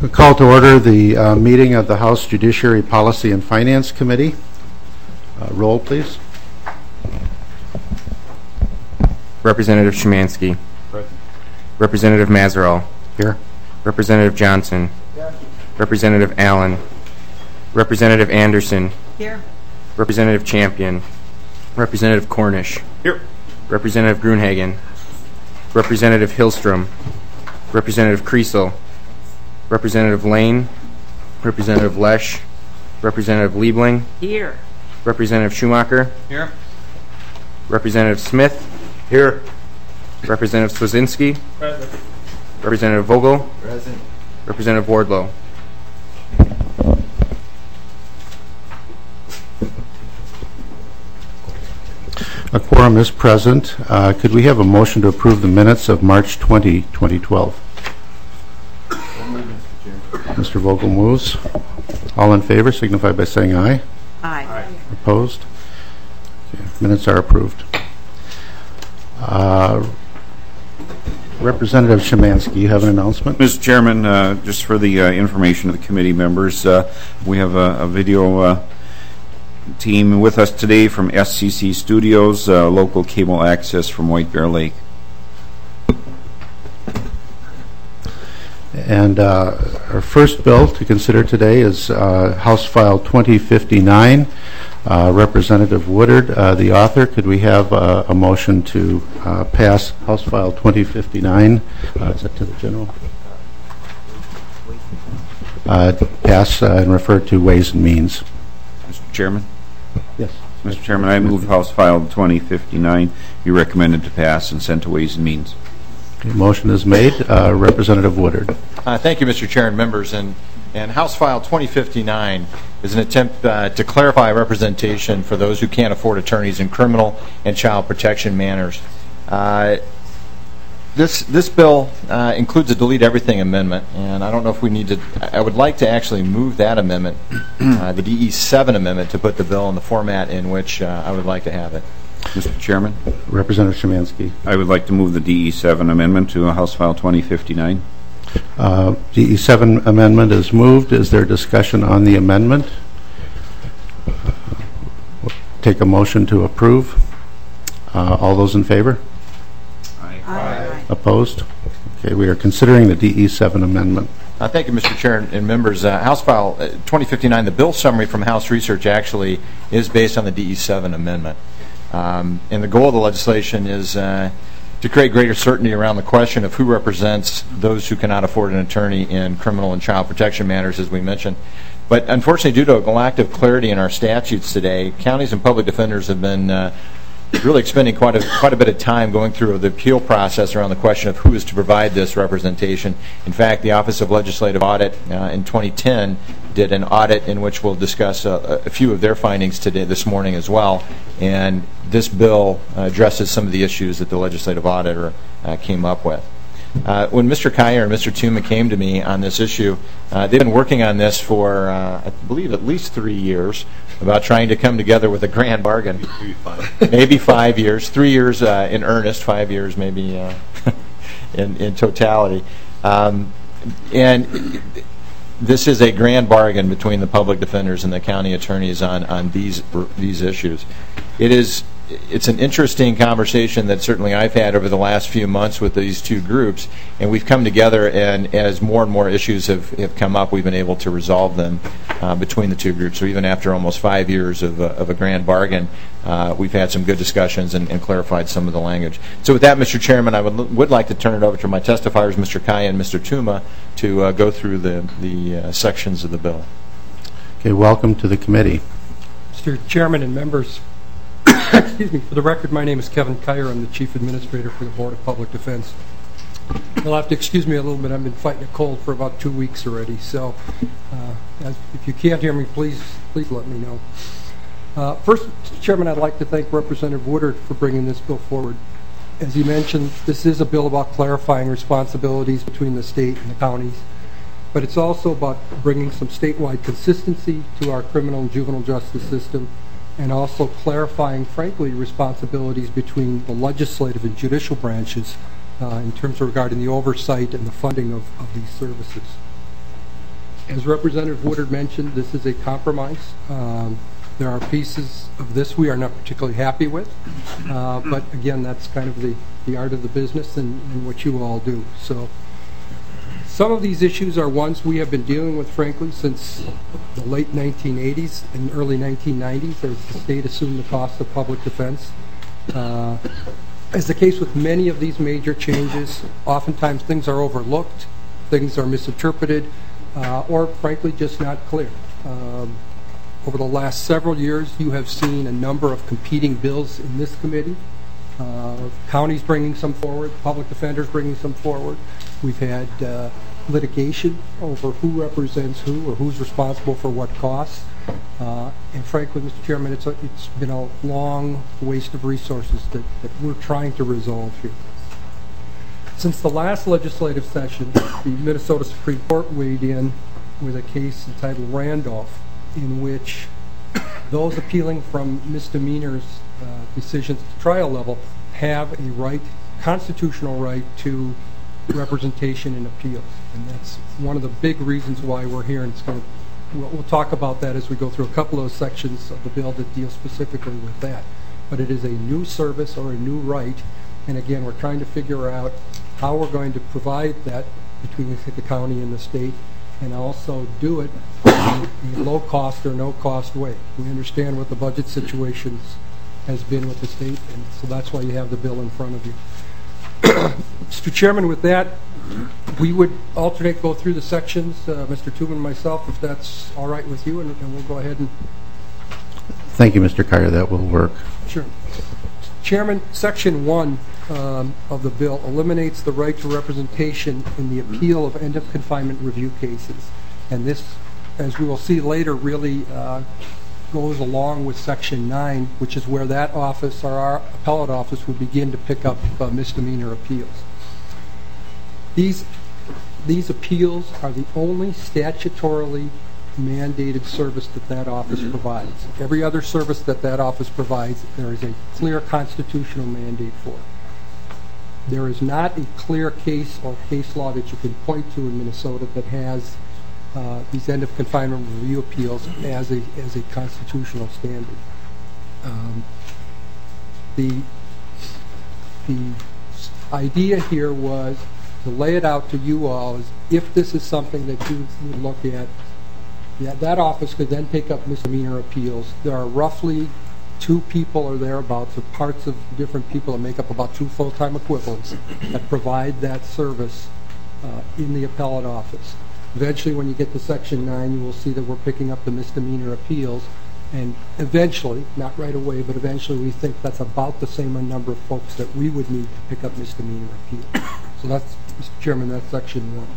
Call to order the meeting of the House Judiciary Policy and Finance Committee. Roll, please. Representative Szymanski. Present. Representative Mazerall. Here. Representative Johnson. Here. Representative Allen. Representative Anderson. Here. Representative Champion. Representative Cornish. Here. Representative Grunhagen. Representative Hillstrom. Representative Kriesel. Representative Lane. Representative Lesch. Representative Liebling. Here. Representative Schumacher. Here. Representative Smith. Here. Representative Swazinski. Present. Representative Vogel. Present. Representative Wardlow. A quorum is present. Could we have a motion to approve the minutes of March 20, 2012? Mr. Vogel moves. All in favor signify by saying aye. Aye. Opposed? Okay. Minutes are approved. Representative Szymanski, you have an announcement? Mr. Chairman, just for the information of the committee members, we have a video team with us today from SCC Studios, local cable access from White Bear Lake. And our first bill to consider today is House File 2059. Representative Woodard, the author. Could we have a motion to pass House File 2059? Is that to the general? Pass and refer to Ways and Means. Mr. Chairman? Yes. Mr. Chairman, I move House File 2059 be recommended to pass and sent to Ways and Means. Okay, motion is made. Representative Woodard. Thank you, Mr. Chair and members. And House File 2059 is an attempt to clarify representation for those who can't afford attorneys in criminal and child protection matters. This bill includes a delete everything amendment, and I don't know if we need to. I would like to actually move that amendment, the DE7 amendment, to put the bill in the format in which I would like to have it. Mr. Chairman? Representative Szymanski. I would like to move the DE7 amendment to House File 2059. DE7 amendment is moved. Is there discussion on the amendment? We'll take a motion to approve. All those in favor? Aye. Aye. Opposed? Okay, we are considering the DE7 amendment. Thank you, Mr. Chair and members. House File 2059, the bill summary from House Research actually is based on the DE7 amendment. And the goal of the legislation is to create greater certainty around the question of who represents those who cannot afford an attorney in criminal and child protection matters, as we mentioned. But unfortunately, due to a lack of clarity in our statutes today, counties and public defenders have been really expending quite a bit of time going through the appeal process around the question of who is to provide this representation. In fact, the Office of Legislative Audit in 2010 did an audit in which we'll discuss a few of their findings today, this morning as well. And this bill addresses some of the issues that the legislative auditor came up with. When Mr. Kyer and Mr. Tuma came to me on this issue, they've been working on this for, I believe, at least 3 years, about trying to come together with a grand bargain. Maybe 5 years. 3 years in earnest, 5 years maybe in totality. And this is a grand bargain between the public defenders and the county attorneys on these issues. It's an interesting conversation that certainly I've had over the last few months with these two groups, and we've come together, and as more and more issues have come up, we've been able to resolve them between the two groups. So even after almost 5 years of a grand bargain, we've had some good discussions and clarified some of the language. So with that, Mr. Chairman, I would like to turn it over to my testifiers, Mr. Kaya and Mr. Tuma, to go through the sections of the bill. Okay, welcome to the committee. Mr. Chairman and members, excuse me, for the record, my name is Kevin Kyer. I'm the Chief Administrator for the Board of Public Defense. You'll have to excuse me a little bit. I've been fighting a cold for about 2 weeks already, so if you can't hear me, please let me know. First, Mr. Chairman, I'd like to thank Representative Woodard for bringing this bill forward. As he mentioned, this is a bill about clarifying responsibilities between the state and the counties, but it's also about bringing some statewide consistency to our criminal and juvenile justice system, and also clarifying, frankly, responsibilities between the legislative and judicial branches in terms of regarding the oversight and the funding of these services. As Representative Woodard mentioned, this is a compromise. There are pieces of this we are not particularly happy with, but again, that's kind of the art of the business and what you all do. So some of these issues are ones we have been dealing with, frankly, since the late 1980s and early 1990s as the state assumed the cost of public defense. As the case with many of these major changes, oftentimes things are overlooked, things are misinterpreted, or frankly just not clear. Over the last several years, you have seen a number of competing bills in this committee. Counties bringing some forward, public defenders bringing some forward. We've had litigation over who represents who or who's responsible for what costs. And frankly, Mr. Chairman, it's been a long waste of resources that we're trying to resolve here. Since the last legislative session, the Minnesota Supreme Court weighed in with a case entitled Randolph, in which those appealing from misdemeanors decisions at the trial level have a right, constitutional right, to representation and appeals. And that's one of the big reasons why we're here, and we'll talk about that as we go through a couple of those of the bill that deal specifically with that. But it is a new service or a new right, and again, we're trying to figure out how we're going to provide that between the county and the state, and also do it in a low-cost or no-cost way. We understand what the budget situations has been with the state, and so that's why you have the bill in front of you. Mr. Chairman, with that, we would alternate go through the sections, Mr. Tooman and myself, if that's all right with you, and we'll go ahead and... Thank you, Mr. Kyer. That will work. Sure. Chairman, Section 1 of the bill eliminates the right to representation in the appeal of end-of-confinement review cases. And this, as we will see later, really goes along with Section 9, which is where that office, or our appellate office, would begin to pick up misdemeanor appeals. These appeals are the only statutorily mandated service that office provides. Every other service that office provides, there is a clear constitutional mandate for. There is not a clear case or case law that you can point to in Minnesota that has these end-of-confinement review appeals as a constitutional standard. The idea here was to lay it out to you all as if this is something that you would look at, that office could then take up misdemeanor appeals. There are roughly 2 people or thereabouts, or parts of different people that make up about 2 full-time equivalents that provide that service in the appellate office. Eventually, when you get to Section 9, you will see that we're picking up the misdemeanor appeals, and eventually, not right away, but eventually we think that's about the same number of folks that we would need to pick up misdemeanor appeals. So that's, Mr. Chairman, that's Section 1.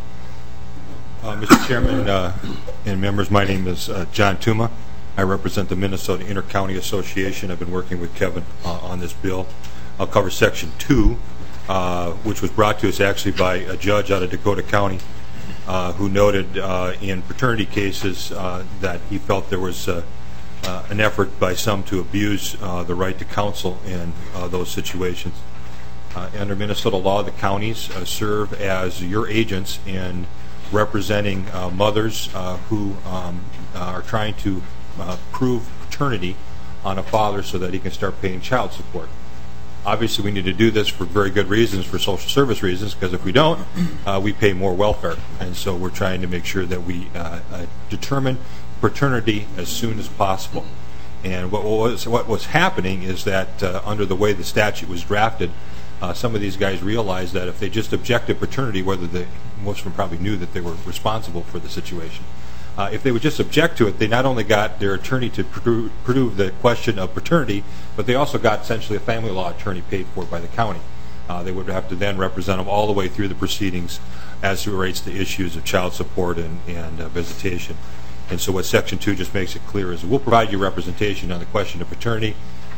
Mr. Chairman and members, my name is John Tuma. I represent the Minnesota Inter-County Association. I've been working with Kevin on this bill. I'll cover Section 2, which was brought to us actually by a judge out of Dakota County who noted in paternity cases that he felt there was an effort by some to abuse the right to counsel in those situations. Under Minnesota law, the counties serve as your agents in representing mothers who are trying to prove paternity on a father so that he can start paying child support. Obviously, we need to do this for very good reasons, for social service reasons, because if we don't, we pay more welfare. And so we're trying to make sure that we determine paternity as soon as possible. And what was happening is that under the way the statute was drafted, some of these guys realized that if they just objected paternity, most of them probably knew that they were responsible for the situation. If they would just object to it, they not only got their attorney to prove the question of paternity, but they also got essentially a family law attorney paid for by the county. They would have to then represent them all the way through the proceedings as it relates to issues of child support and visitation. And so what Section 2 just makes it clear is we'll provide you representation on the question of paternity,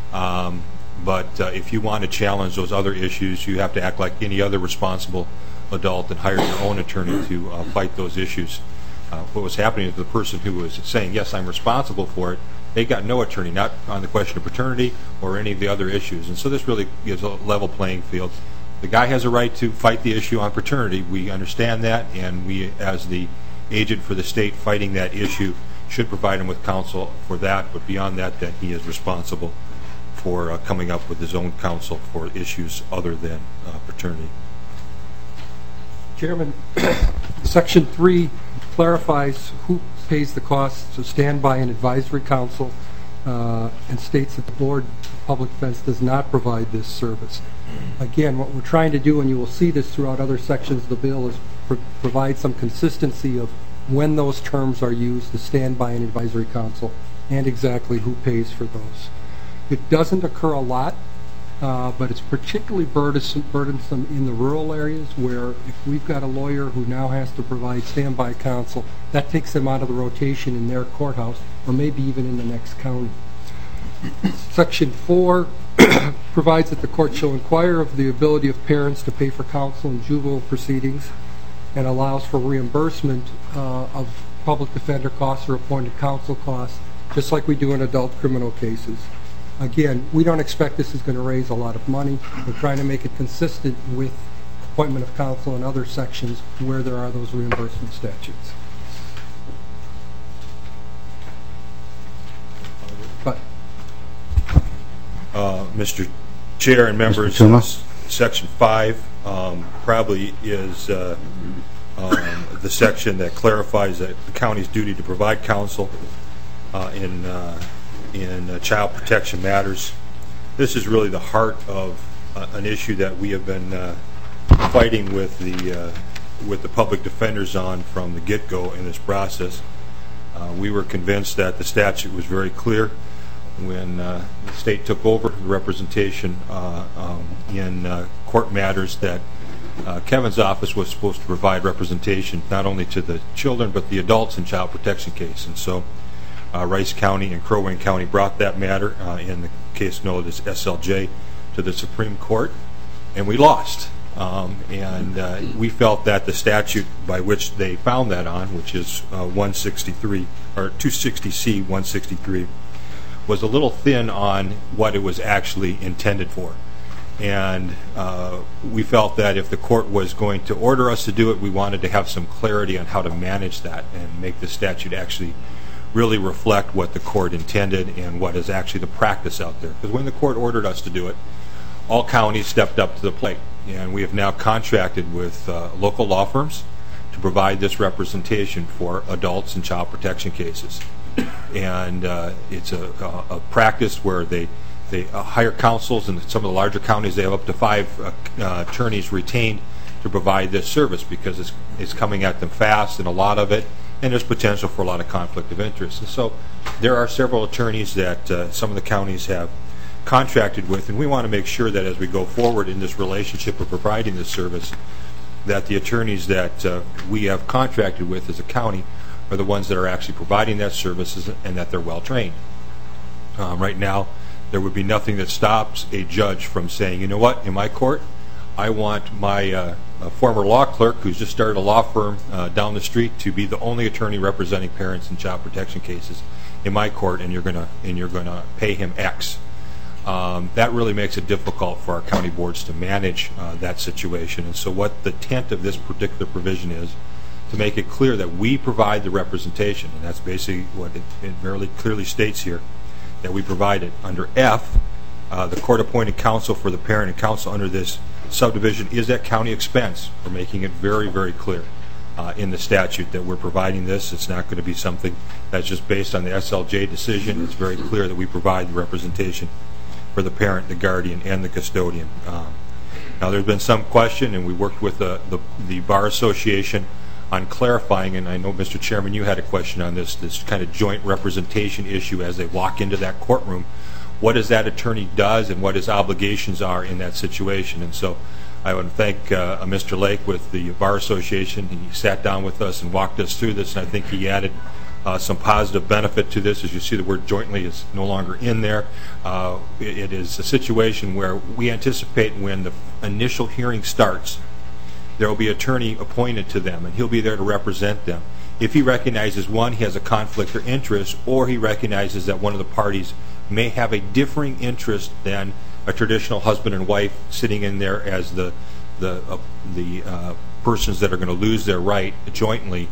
but if you want to challenge those other issues, you have to act like any other responsible adult and hire your own attorney to fight those issues. What was happening is the person who was saying, yes, I'm responsible for it, they got no attorney, not on the question of paternity or any of the other issues. And so this really gives a level playing field. The guy has a right to fight the issue on paternity. We understand that, and we, as the agent for the state fighting that issue should provide him with counsel for that, but beyond that, that he is responsible for coming up with his own counsel for issues other than paternity. Chairman, Section 3 clarifies who pays the costs of standby and advisory counsel and states that the Board of Public Defense does not provide this service. Again, what we're trying to do, and you will see this throughout other sections of the bill, is provide some consistency of when those terms are used, the standby and advisory counsel, and exactly who pays for those. It doesn't occur a lot, but it's particularly burdensome in the rural areas where if we've got a lawyer who now has to provide standby counsel, that takes them out of the rotation in their courthouse or maybe even in the next county. Section 4 provides that the court shall inquire of the ability of parents to pay for counsel in juvenile proceedings and allows for reimbursement of public defender costs or appointed counsel costs, just like we do in adult criminal cases. Again, we don't expect this is going to raise a lot of money. We're trying to make it consistent with appointment of counsel in other sections where there are those reimbursement statutes. But Mr. Chair and members, Section 5 probably is the section that clarifies that the county's duty to provide counsel in child protection matters. This is really the heart of an issue that we have been fighting with the public defenders on from the get-go in this process. We were convinced that the statute was very clear when the state took over the representation in court matters that Kevin's office was supposed to provide representation not only to the children but the adults in child protection case. And so Rice County and Crow Wing County brought that matter in the case known as SLJ to the Supreme Court, and we lost. And we felt that the statute by which they found that on, which is 163 or 260C 163, was a little thin on what it was actually intended for. And we felt that if the court was going to order us to do it, we wanted to have some clarity on how to manage that and make the statute actually really reflect what the court intended and what is actually the practice out there. Because when the court ordered us to do it, all counties stepped up to the plate. And we have now contracted with local law firms to provide this representation for adults in child protection cases. And it's a practice where they hire counsels. In some of the larger counties, they have up to 5 attorneys retained to provide this service because it's coming at them fast and a lot of it, and there's potential for a lot of conflict of interest. And so there are several attorneys that some of the counties have contracted with, and we want to make sure that as we go forward in this relationship of providing this service, that the attorneys that we have contracted with as a county are the ones that are actually providing that services and that they're well trained. Right now, there would be nothing that stops a judge from saying, you know what, in my court, I want my former law clerk who's just started a law firm down the street to be the only attorney representing parents in child protection cases in my court, and you're gonna pay him X. That really makes it difficult for our county boards to manage that situation. And so what the intent of this particular provision is to make it clear that we provide the representation, and that's basically what it very clearly states here, that we provide it. Under F, the court-appointed counsel for the parent and counsel under this subdivision is at county expense. We're making it very, very clear in the statute that we're providing this. It's not going to be something that's just based on the SLJ decision. It's very clear that we provide the representation for the parent, the guardian, and the custodian. Now, there's been some question, and we worked with the Bar Association on clarifying, and I know, Mr. Chairman, you had a question on this kind of joint representation issue as they walk into that courtroom. What is that attorney does and what his obligations are in that situation? And so I want to thank Mr. Lake with the Bar Association. He sat down with us and walked us through this, and I think he added some positive benefit to this. As you see, the word jointly is no longer in there. It is a situation where we anticipate when the initial hearing starts, there will be an attorney appointed to them, and he'll be there to represent them. If he recognizes, one, he has a conflict of interest, or he recognizes that one of the parties may have a differing interest than a traditional husband and wife sitting in there as the persons that are going to lose their right jointly,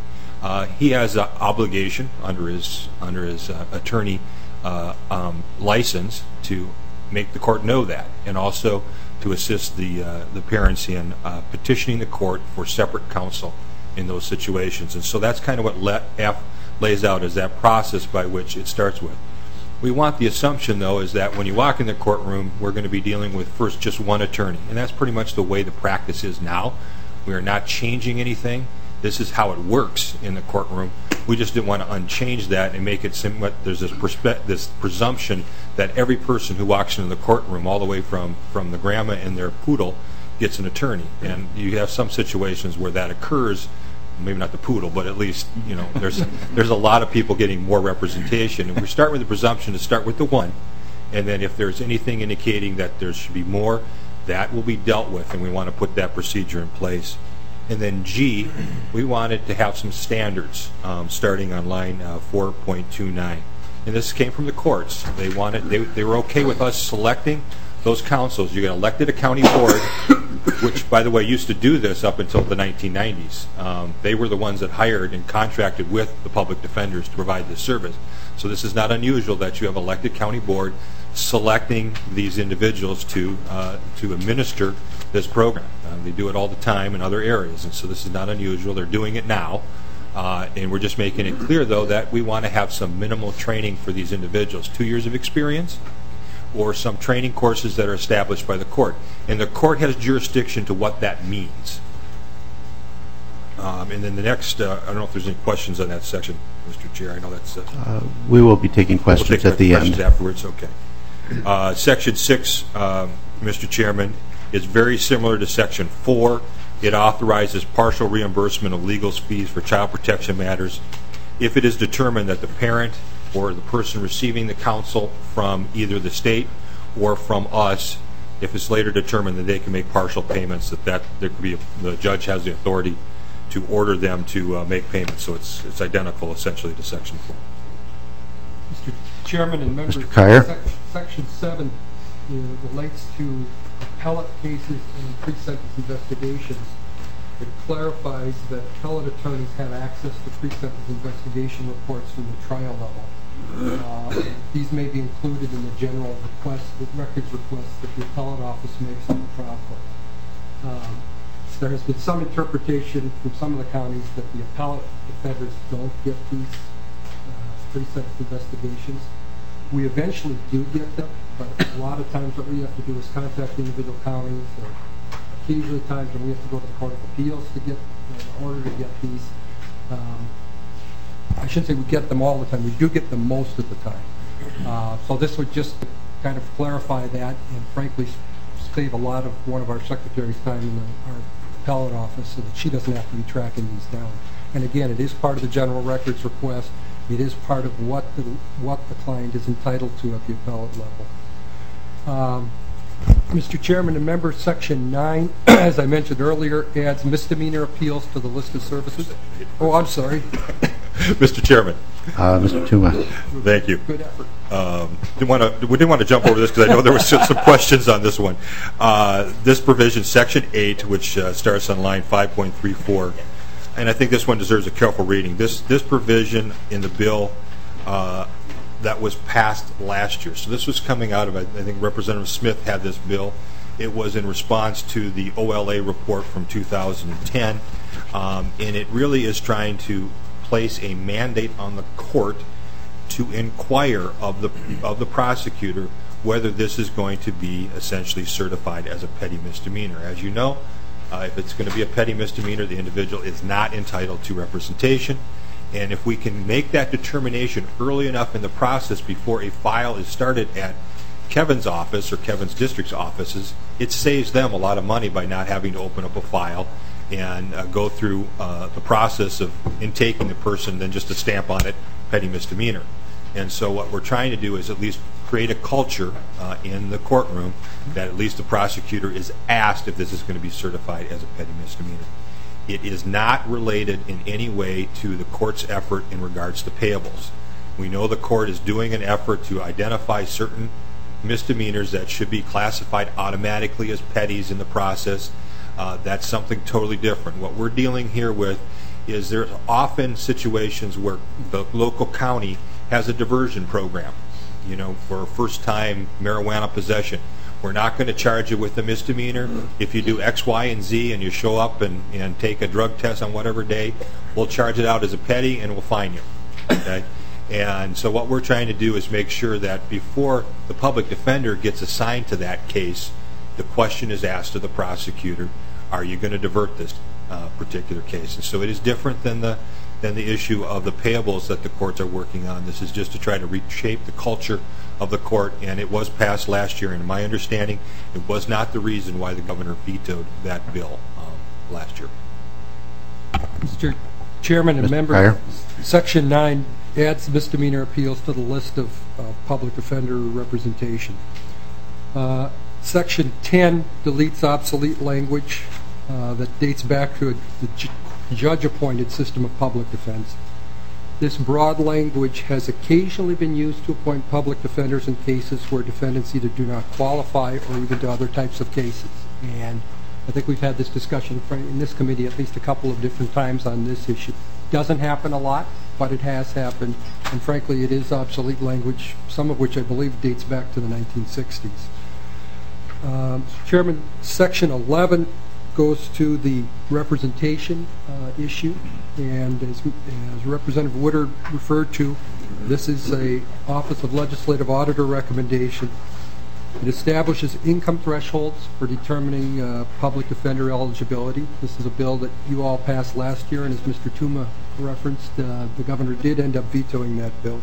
he has an obligation under his attorney license to make the court know that, and also to assist the parents in petitioning the court for separate counsel in those situations. And so that's kind of what F lays out as that process by which it starts with. We want the assumption, though, is that when you walk in the courtroom, we're going to be dealing with first just one attorney, and that's pretty much the way the practice is now. We are not changing anything. This is how it works in the courtroom. We just didn't want to unchange that and make it somewhat. There's this presumption that every person who walks into the courtroom, all the way from the grandma and their poodle, gets an attorney. And you have some situations where that occurs. Maybe not the poodle, but at least there's a lot of people getting more representation. And we start with the presumption to start with the one, and then if there's anything indicating that there should be more, that will be dealt with, and we want to put that procedure in place. And then G, we wanted to have some standards starting on line 4.29. And this came from the courts. They were okay with us selecting those councils. You get elected a county board, which, by the way, used to do this up until the 1990s. They were the ones that hired and contracted with the public defenders to provide this service. So this is not unusual that you have elected county board selecting these individuals to administer this program. They do it all the time in other areas, and so this is not unusual. They're doing it now, and we're just making it clear, though, that we want to have some minimal training for these individuals, 2 years of experience, or some training courses that are established by the court. And the court has jurisdiction to what that means. And then the next, I don't know if there's any questions on that section, Mr. Chair. I know that's... We will be taking questions at the questions end. Afterwards, okay. Section 6, Mr. Chairman, is very similar to Section 4. It authorizes partial reimbursement of legal fees for child protection matters if it is determined that the parent or the person receiving the counsel from either the state or from us, if it's later determined that they can make partial payments, that there could be the judge has the authority to order them to make payments. So it's identical essentially to Section 4. Mr. Chairman and members, Mr. Kyer? Section 7 relates to appellate cases and pre-sentence investigations. It clarifies that appellate attorneys have access to pre-sentence investigation reports from the trial level. These may be included in the general request, the records requests that the appellate office makes in the trial court. There has been some interpretation from some of the counties that the appellate defenders don't get these pre-sentence investigations. We eventually do get them, but a lot of times what we have to do is contact individual counties, or occasionally times when we have to go to the Court of Appeals to get, in order to get these. I shouldn't say we get them all the time. We do get them most of the time. So this would just kind of clarify that and frankly save a lot of one of our secretaries' time in our appellate office so that she doesn't have to be tracking these down. And again, it is part of the general records request. It is part of what the client is entitled to at the appellate level. Mr. Chairman and members, Section 9, as I mentioned earlier, adds misdemeanor appeals to the list of services. Oh, I'm sorry. Mr. Chairman. Mr. Tuma. Thank you. Good effort. We didn't want to jump over this because I know there were some questions on this one. This provision, Section 8, which starts on line 5.34, and I think this one deserves a careful reading. This provision in the bill that was passed last year. So this was coming out of, I think Representative Smith had this bill. It was in response to the OLA report from 2010, and it really is trying to place a mandate on the court to inquire of the prosecutor whether this is going to be essentially certified as a petty misdemeanor. As you know, if it's going to be a petty misdemeanor, the individual is not entitled to representation. And if we can make that determination early enough in the process before a file is started at Kevin's office or Kevin's district's offices, it saves them a lot of money by not having to open up a file and go through the process of intaking the person, then just a stamp on it, petty misdemeanor. And so what we're trying to do is at least create a culture in the courtroom that at least the prosecutor is asked if this is going to be certified as a petty misdemeanor. It is not related in any way to the court's effort in regards to payables. We know the court is doing an effort to identify certain misdemeanors that should be classified automatically as petties in the process. That's something totally different. What we're dealing here with is there's often situations where the local county has a diversion program, for first-time marijuana possession. We're not going to charge you with a misdemeanor. If you do X, Y, and Z and you show up and take a drug test on whatever day, we'll charge it out as a petty and we'll fine you. Okay? And so what we're trying to do is make sure that before the public defender gets assigned to that case, the question is asked to the prosecutor, are you going to divert this particular case? And so it is different than the issue of the payables that the courts are working on. This is just to try to reshape the culture of the court, and it was passed last year, and in my understanding, it was not the reason why the governor vetoed that bill last year. Mr. Chairman and members, Section 9 adds misdemeanor appeals to the list of public defender representation. Section 10 deletes obsolete language that dates back to the judge-appointed system of public defense. This broad language has occasionally been used to appoint public defenders in cases where defendants either do not qualify or even to other types of cases. And I think we've had this discussion in this committee at least a couple of different times on this issue. Doesn't happen a lot, but it has happened. And frankly, it is obsolete language, some of which I believe dates back to the 1960s. Chairman, Section 11 goes to the representation issue, and as Representative Woodard referred to, this is a Office of Legislative Auditor recommendation. It establishes income thresholds for determining public defender eligibility. This is a bill that you all passed last year, and as Mr. Tuma referenced, the governor did end up vetoing that bill.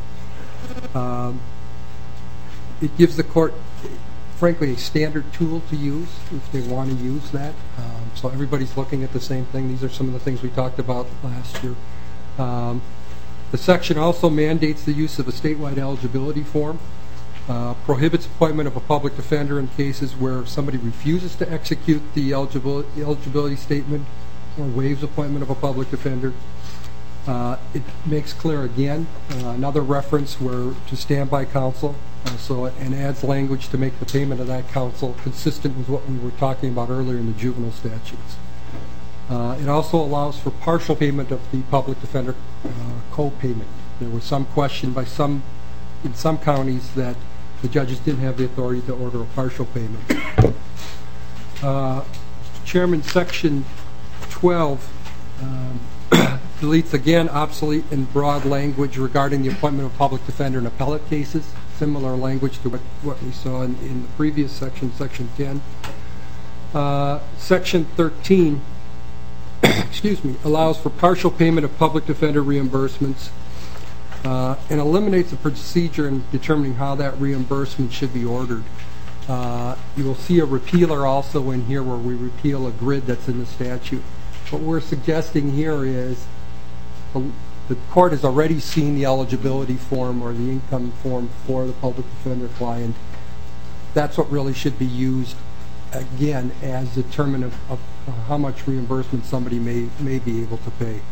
It gives the court, frankly, a standard tool to use if they want to use that. So everybody's looking at the same thing. These are some of the things we talked about last year. The section also mandates the use of a statewide eligibility form, prohibits appointment of a public defender in cases where somebody refuses to execute the eligibility statement or waives appointment of a public defender. It makes clear again another reference to standby counsel, and adds language to make the payment of that counsel consistent with what we were talking about earlier in the juvenile statutes. It also allows for partial payment of the public defender co-payment. There was some question in some counties that the judges didn't have the authority to order a partial payment. Mr. Chairman, Section 12 deletes again obsolete and broad language regarding the appointment of public defender in appellate cases, similar language to what we saw in the previous section, Section 10. Section 13 allows for partial payment of public defender reimbursements and eliminates the procedure in determining how that reimbursement should be ordered. You will see a repealer also in here where we repeal a grid that's in the statute. What we're suggesting here is the court has already seen the eligibility form or the income form for the public defender client. That's what really should be used again as determinant of how much reimbursement somebody may be able to pay.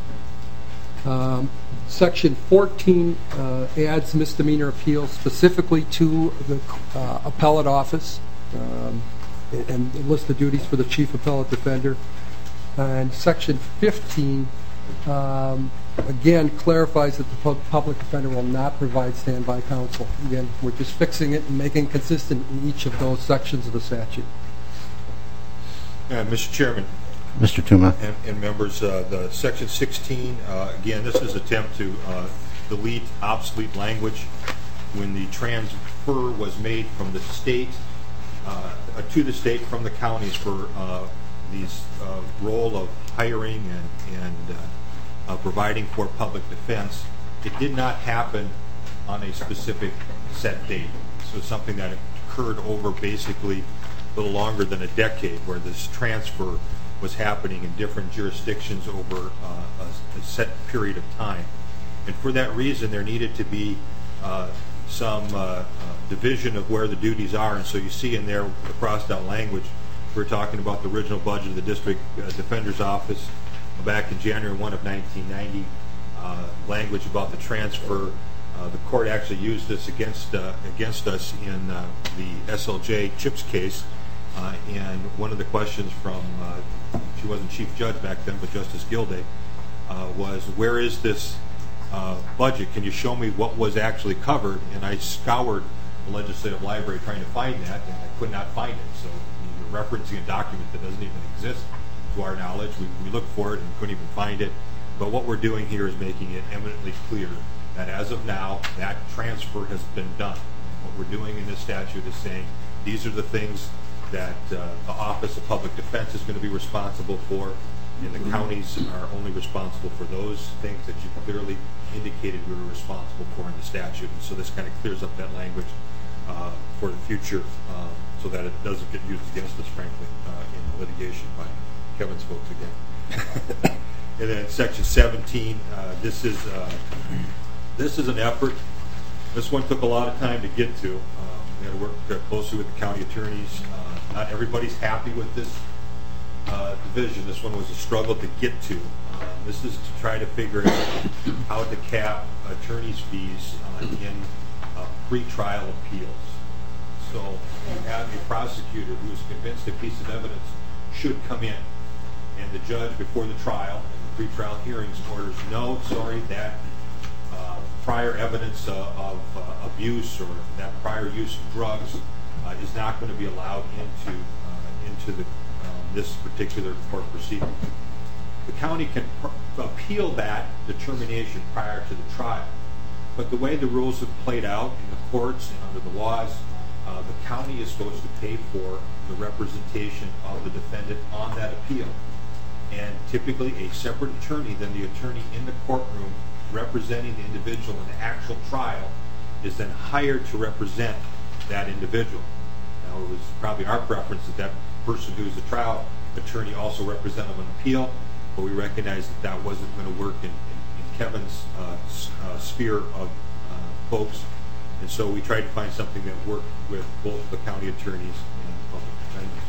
Section 14 adds misdemeanor appeals specifically to the appellate office and lists the duties for the chief appellate defender. And Section 15 again clarifies that the public defender will not provide standby counsel. Again, we're just fixing it and making it consistent in each of those sections of the statute. Mr. Chairman. Mr. Tuma. And members, the Section 16, again, this is an attempt to delete obsolete language. When the transfer was made from the state to the state from the counties for these role of hiring and providing for public defense, it did not happen on a specific set date. So something that occurred over basically a little longer than a decade, where this transfer was happening in different jurisdictions over a set period of time. And for that reason, there needed to be some division of where the duties are. And so you see in there the crossed out language. We're talking about the original budget of the district defender's office back in January 1 of 1990. Language about the transfer. The court actually used this against us in the SLJ Chips case. And one of the questions from, she wasn't chief judge back then, but Justice Gilday, was, where is this budget? Can you show me what was actually covered? And I scoured the legislative library trying to find that, and I could not find it. So you're referencing a document that doesn't even exist to our knowledge. We looked for it and couldn't even find it. But what we're doing here is making it eminently clear that as of now, that transfer has been done. What we're doing in this statute is saying these are the things that the Office of Public Defense is going to be responsible for, and the counties are only responsible for those things that you clearly indicated we were responsible for in the statute. And so this kind of clears up that language for the future so that it doesn't get used against us, frankly, in litigation by Kevin's folks again. And then Section 17, this is an effort. This one took a lot of time to get to. We had to work closely with the county attorneys. Not everybody's happy with this division. This one was a struggle to get to. This is to try to figure out how to cap attorney's fees in pre-trial appeals. So you have a prosecutor who is convinced a piece of evidence should come in, and the judge before the trial and the pre-trial hearings orders, no, sorry, that prior evidence of abuse or that prior use of drugs is not going to be allowed into this particular court proceeding. The county can appeal that determination prior to the trial, but the way the rules have played out in the courts and under the laws, the county is supposed to pay for the representation of the defendant on that appeal. And typically a separate attorney than the attorney in the courtroom representing the individual in the actual trial is then hired to represent that individual. Now, it was probably our preference that that person who's the trial attorney also represent them on appeal, but we recognized that that wasn't going to work in Kevin's sphere of folks, and so we tried to find something that worked with both the county attorneys and public defenders.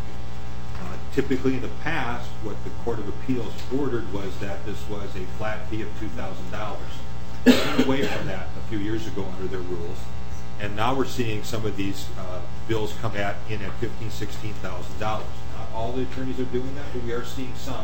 Typically in the past, what the Court of Appeals ordered was that this was a flat fee of $2,000. We went away from that a few years ago under their rules, and now we're seeing some of these bills come in at $15,000, $16,000. Not all the attorneys are doing that, but we are seeing some,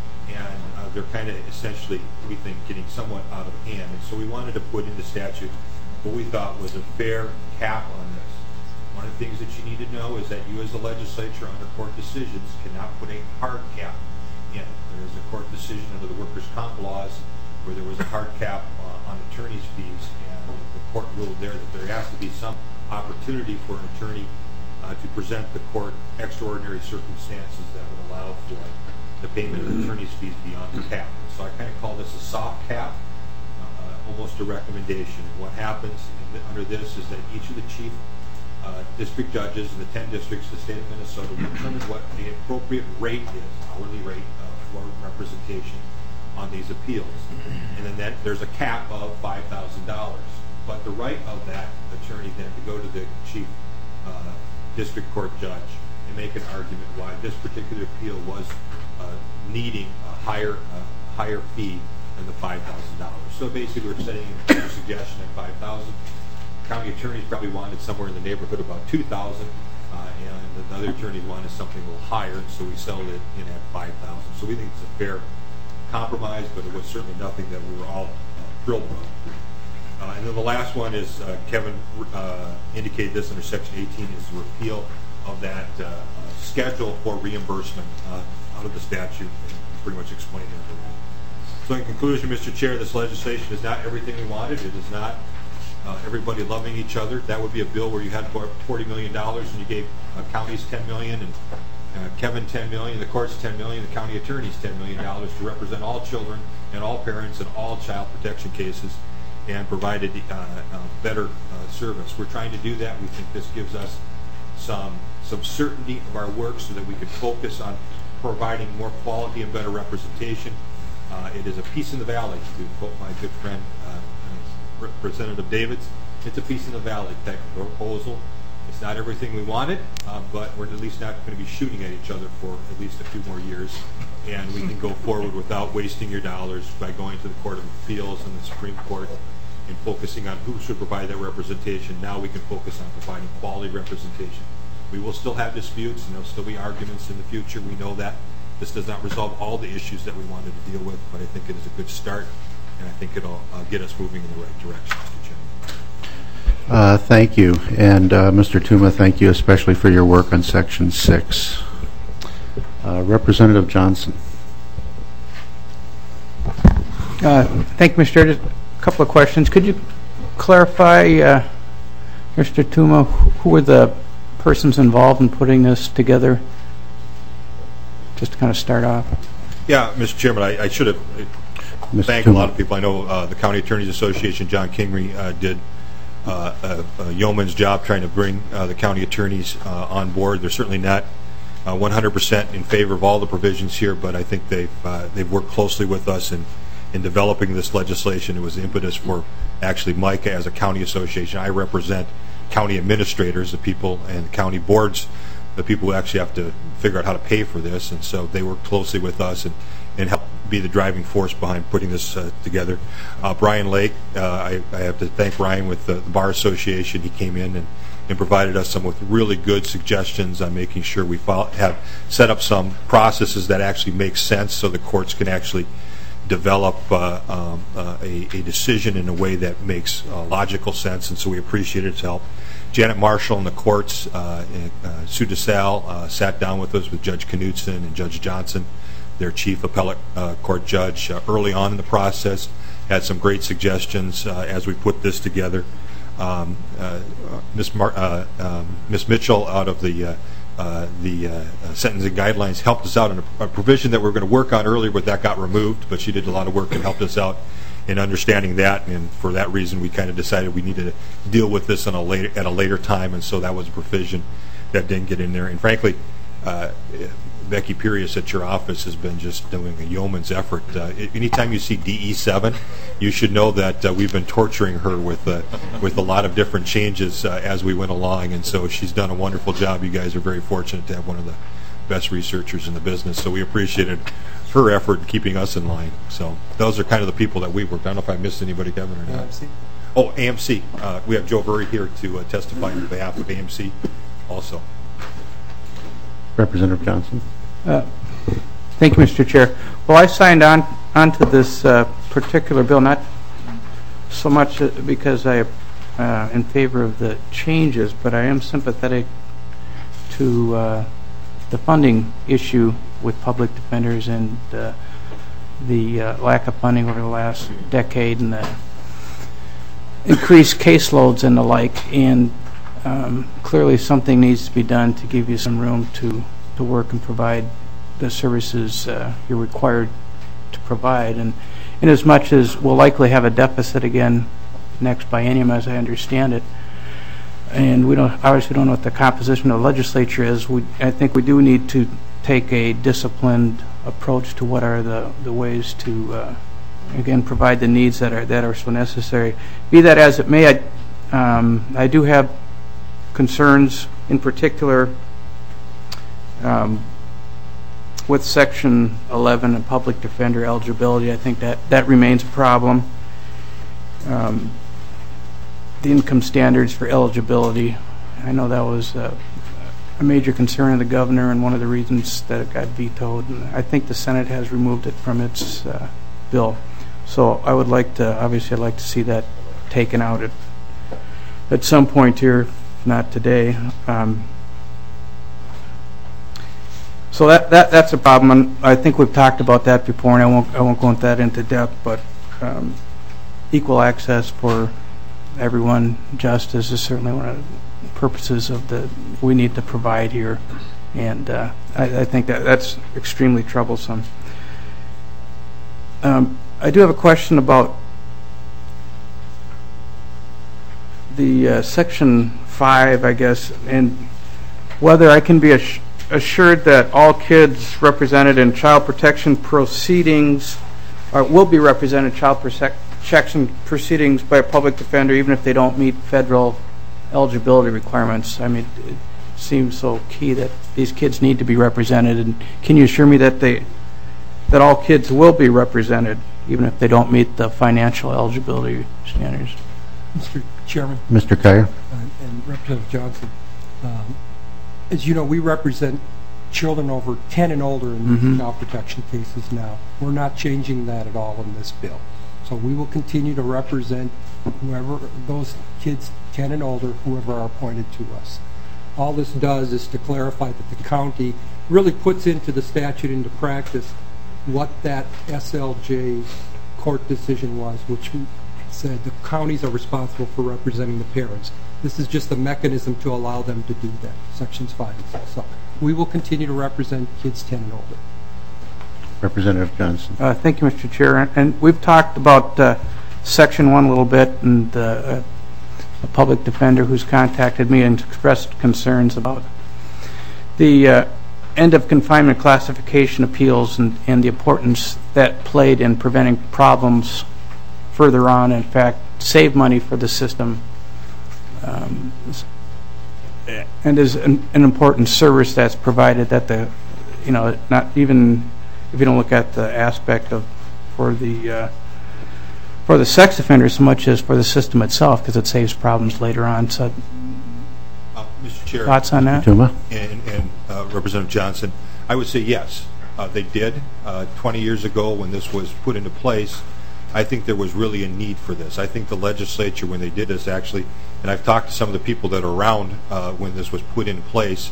and they're kind of essentially, we think, getting somewhat out of hand. And so we wanted to put in the statute what we thought was a fair cap on this. One of the things that you need to know is that you as a legislature under court decisions cannot put a hard cap in. There is a court decision under the workers' comp laws where there was a hard cap on attorney's fees, and the court ruled there that there has to be some opportunity for an attorney to present the court extraordinary circumstances that would allow for the payment of attorney's fees beyond the cap. So I kind of call this a soft cap, almost a recommendation. And what happens under this is that each of the chief district judges in the 10 districts of the state of Minnesota will determine what the appropriate rate is, hourly rate for representation on these appeals. And then there's a cap of $5,000. But the right of that attorney then to go to the chief district court judge and make an argument why this particular appeal was needing a higher fee than the $5,000. So basically we're setting a suggestion at $5,000. County attorneys probably wanted somewhere in the neighborhood about $2,000, and the other attorneys wanted something a little higher, so we settled it in at $5,000. So we think it's a fair compromise, but it was certainly nothing that we were all thrilled about. And then the last one is, Kevin indicated this under Section 18, is the repeal of that schedule for reimbursement out of the statute, and pretty much explained it. So in conclusion, Mr. Chair, this legislation is not everything we wanted. It is not everybody loving each other. That would be a bill where you had $40 million and you gave counties $10 million and Kevin $10 million, the courts $10 million, the county attorneys $10 million to represent all children and all parents in all child protection cases and provided better service. We're trying to do that. We think this gives us some certainty of our work so that we can focus on providing more quality and better representation. It is a piece in the valley, to quote my good friend Representative Davids. It's a piece in the valley type of proposal. It's not everything we wanted, but we're at least not going to be shooting at each other for at least a few more years, and we can go forward without wasting your dollars by going to the Court of Appeals and the Supreme Court and focusing on who should provide that representation. Now we can focus on providing quality representation. We will still have disputes and there'll still be arguments in the future. We know that, This does not resolve all the issues that we wanted to deal with, but I think it is a good start, and I think it'll get us moving in the right direction, Mr. Chairman. Thank you. And Mr. Tuma, thank you especially for your work on Section 6. Representative Johnson. Thank you, Mr. Chair. Just a couple of questions. Could you clarify, Mr. Tuma, who were the persons involved in putting this together? Just to kind of start off. Yeah, Mr. Chairman, I should have thanked a lot of people. I know the County Attorneys Association, John Kingery, did a yeoman's job trying to bring the county attorneys on board. They're certainly not 100% in favor of all the provisions here, but I think they've worked closely with us in developing this legislation. It was the impetus for actually MICA as a county association. I represent county administrators, the people, and county boards, the people who actually have to figure out how to pay for this, and so they work closely with us and help be the driving force behind putting this together. Brian Lake, I have to thank Brian with the Bar Association. He came in and provided us some with really good suggestions on making sure we have set up some processes that actually make sense so the courts can actually develop a decision in a way that makes logical sense, and so we appreciate its help. Janet Marshall and the courts, Sue DeSalle, sat down with us with Judge Knudsen and Judge Johnson, their chief appellate court judge, early on in the process, had some great suggestions as we put this together. Ms. Mitchell out of the sentencing guidelines helped us out in a provision that we were going to work on earlier, but that got removed, but she did a lot of work and helped us out in understanding that, and for that reason we kind of decided we needed to deal with this at a later time, and so that was a provision that didn't get in there. And frankly, Becky Pirius at your office has been just doing a yeoman's effort. Anytime you see DE7, you should know that we've been torturing her with a lot of different changes as we went along, and so she's done a wonderful job. You guys are very fortunate to have one of the best researchers in the business, so we appreciated her effort in keeping us in line. So those are kind of the people that we worked. I don't know if I missed anybody, Kevin, or not. AMC. Oh, AMC. We have Joe Burry here to testify on behalf of AMC also. Representative Johnson. Thank you, Mr. Chair. Well, I signed onto this particular bill, not so much because I am in favor of the changes, but I am sympathetic to the funding issue with public defenders and the lack of funding over the last decade and the increased caseloads and the like. And clearly something needs to be done to give you some room to work and provide the services you're required to provide. And in as much as we'll likely have a deficit again next biennium, as I understand it, and we obviously don't know what the composition of the legislature is, I think we do need to take a disciplined approach to what are the ways to again provide the needs that are so necessary. Be that as it may, I do have concerns in particular with Section 11 and public defender eligibility. I think that remains a problem. The income standards for eligibility, I know that was a major concern of the governor and one of the reasons that it got vetoed, and I think the Senate has removed it from its bill. So I would like to, obviously I'd like to see that taken out at some point here, if not today. So that's a problem, and I think we've talked about that before, and I won't go into that into depth, but equal access for everyone, justice is certainly one of the purposes of we need to provide here, and I think that's extremely troublesome. I do have a question about the Section 5, I guess, and whether I can be assured that all kids represented in child protection proceedings will be represented in child protection proceedings by a public defender, even if they don't meet federal eligibility requirements. I mean, it seems so key that these kids need to be represented. And can you assure me that all kids will be represented, even if they don't meet the financial eligibility standards? Mr. Chairman. Mr. Kyer. And Representative Johnson. As you know, we represent children over 10 and older in child protection cases now. We're not changing that at all in this bill. So we will continue to represent whoever, those kids 10 and older, whoever are appointed to us. All this does is to clarify that the county really puts into the statute, into practice, what that SLJ court decision was, which said the counties are responsible for representing the parents. This is just a mechanism to allow them to do that, Sections 5 and 6. So we will continue to represent kids 10 and older. Representative Johnson. Thank you, Mr. Chair. And we've talked about Section 1 a little bit, and a public defender who's contacted me and expressed concerns about the end of confinement classification appeals and the importance that played in preventing problems further on. In fact, save money for the system, and is an important service that's provided that the, not even if you don't look at the aspect of for the sex offenders so much as for the system itself, because it saves problems later on. So, Mr. Chair, thoughts on that? Tuma? And Representative Johnson, I would say yes, they did. 20 years ago when this was put into place, I think there was really a need for this. I think the legislature, when they did this, actually, and I've talked to some of the people that are around when this was put in place,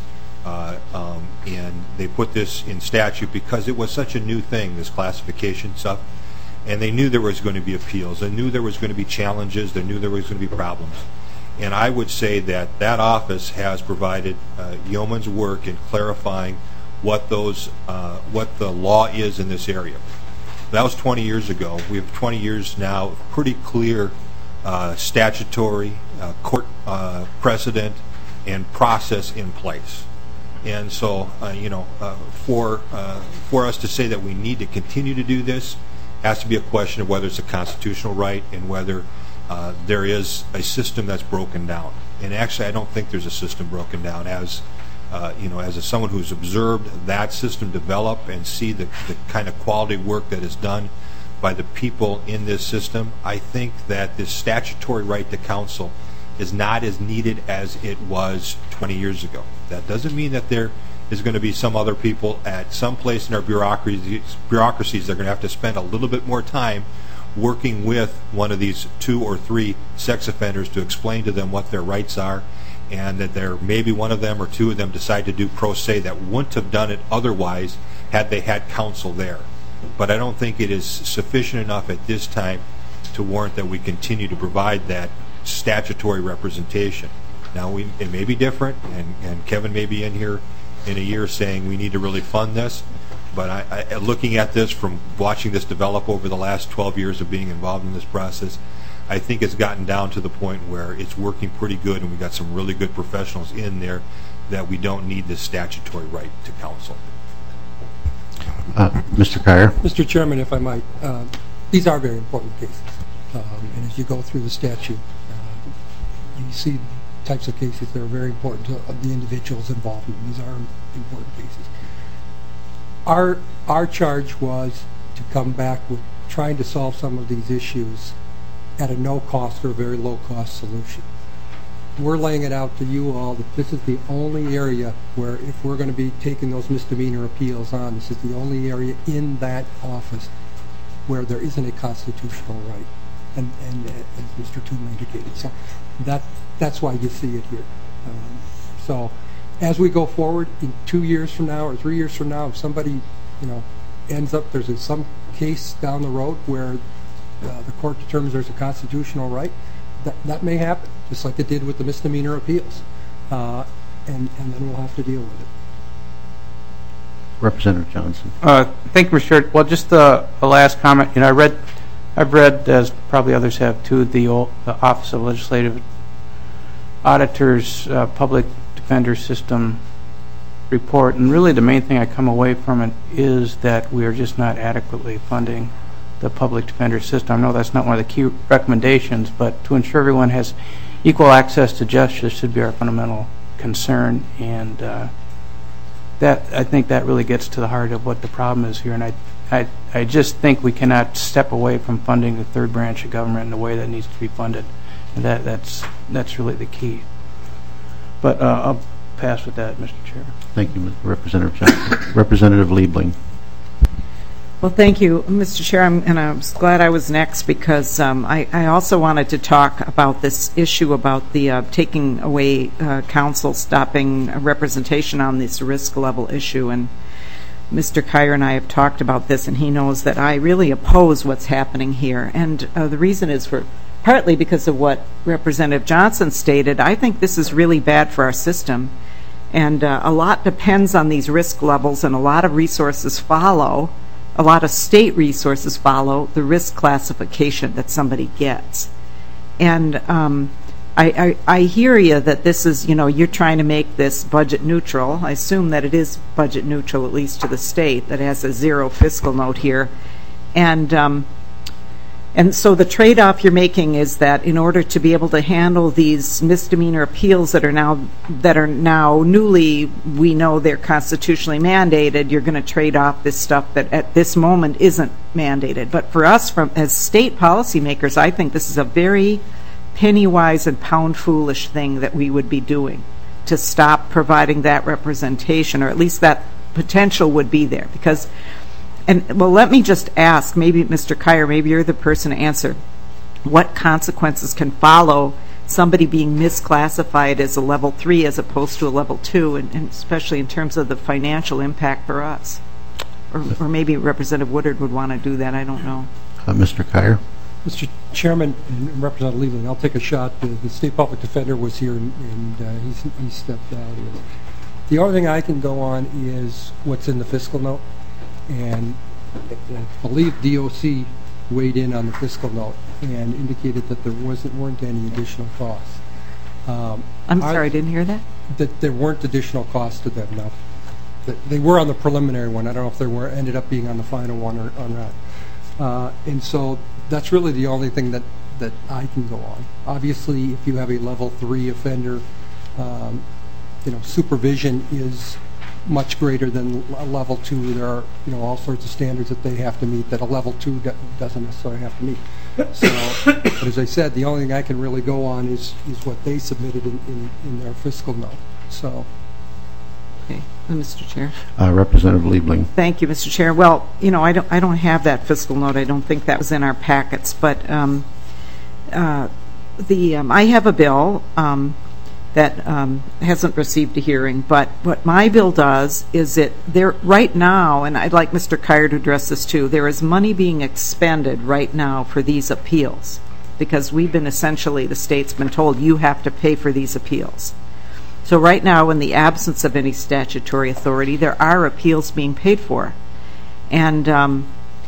and they put this in statute because it was such a new thing, this classification stuff, and they knew there was going to be appeals. They knew there was going to be challenges. They knew there was going to be problems. And I would say that that office has provided yeoman's work in clarifying what what the law is in this area. That was 20 years ago. We have 20 years now of pretty clear statutory, court precedent, and process in place. And so, for us to say that we need to continue to do this has to be a question of whether it's a constitutional right and whether there is a system that's broken down. And actually, I don't think there's a system broken down. As someone who's observed that system develop and see the kind of quality work that is done by the people in this system, I think that this statutory right to counsel is not as needed as it was 20 years ago. That doesn't mean that there is going to be some other people at some place in our bureaucracies that are going to have to spend a little bit more time working with one of these 2 or 3 sex offenders to explain to them what their rights are, and that there maybe one of them or 2 of them decide to do pro se that wouldn't have done it otherwise had they had counsel there. But I don't think it is sufficient enough at this time to warrant that we continue to provide that statutory representation. Now, it may be different, and Kevin may be in here in a year saying we need to really fund this, but looking at this from watching this develop over the last 12 years of being involved in this process, I think it's gotten down to the point where it's working pretty good, and we've got some really good professionals in there that we don't need this statutory right to counsel. Mr. Kyer? Mr. Chairman, if I might, these are very important cases. And as you go through the statute, you see types of cases that are very important to the individuals involved. These are important cases. Our charge was to come back with trying to solve some of these issues at a no-cost or a very low-cost solution. We're laying it out to you all that this is the only area where, if we're going to be taking those misdemeanor appeals on, this is the only area in that office where there isn't a constitutional right, and as Mr. Tuma indicated. So that's why you see it here. So as we go forward, in 2 years from now or 3 years from now, if somebody ends up, there's some case down the road where the court determines there's a constitutional right, that may happen, just like it did with the misdemeanor appeals, and then we'll have to deal with it. Representative Johnson. Thank you, Mr. Chair. Well, just a last comment. I've read, as probably others have too, the Office of Legislative Auditor's Public Defender System report, and really the main thing I come away from it is that we are just not adequately funding the public defender system. I know that's not one of the key recommendations, but to ensure everyone has equal access to justice should be our fundamental concern, and I think that really gets to the heart of what the problem is here. And I just think we cannot step away from funding the third branch of government in the way that needs to be funded, and that's really the key. But pass with that, Mr. Chair. Thank you, Representative Johnson. Representative Liebling. Well, thank you, Mr. Chair, and I was glad I was next because I also wanted to talk about this issue about the taking away council, stopping representation on this risk level issue. And Mr. Kyer and I have talked about this, and he knows that I really oppose what's happening here. And the reason is partly because of what Representative Johnson stated. I think this is really bad for our system. And a lot depends on these risk levels, and a lot of resources follow. A lot of state resources follow the risk classification that somebody gets. And I hear you that this is, you're trying to make this budget neutral. I assume that it is budget neutral, at least to the state, that has a zero fiscal note here. And so the trade-off you're making is that in order to be able to handle these misdemeanor appeals that are now newly, we know they're constitutionally mandated, you're going to trade off this stuff that at this moment isn't mandated. But for us, as state policymakers, I think this is a very penny-wise and pound-foolish thing that we would be doing to stop providing that representation, or at least that potential would be there. Because let me just ask, maybe Mr. Kyer, maybe you're the person to answer, what consequences can follow somebody being misclassified as a level 3 as opposed to a level 2, and especially in terms of the financial impact for us? Or maybe Representative Woodard would want to do that, I don't know. Mr. Kyer. Mr. Chairman and Representative Liebling, I'll take a shot. The State Public Defender was here, and he stepped out. The only thing I can go on is what's in the fiscal note. And I believe DOC weighed in on the fiscal note and indicated that there weren't any additional costs. I'm sorry, I didn't hear that? That there weren't additional costs to them. Now, they were on the preliminary one. I don't know if they ended up being on the final one or not. And so that's really the only thing that I can go on. Obviously, if you have a level 3 offender, supervision is much greater than a level 2. There are all sorts of standards that they have to meet that a level 2 doesn't necessarily have to meet. So, but as I said, the only thing I can really go on is what they submitted in their fiscal note. So, okay, Mr. Chair. Representative Liebling. Thank you, Mr. Chair. Well, I don't have that fiscal note. I don't think that was in our packets, but I have a bill that hasn't received a hearing. But what my bill does is right now, and I'd like Mr. Kyer to address this too, there is money being expended right now for these appeals because the state's been told you have to pay for these appeals. So right now, in the absence of any statutory authority, there are appeals being paid for. And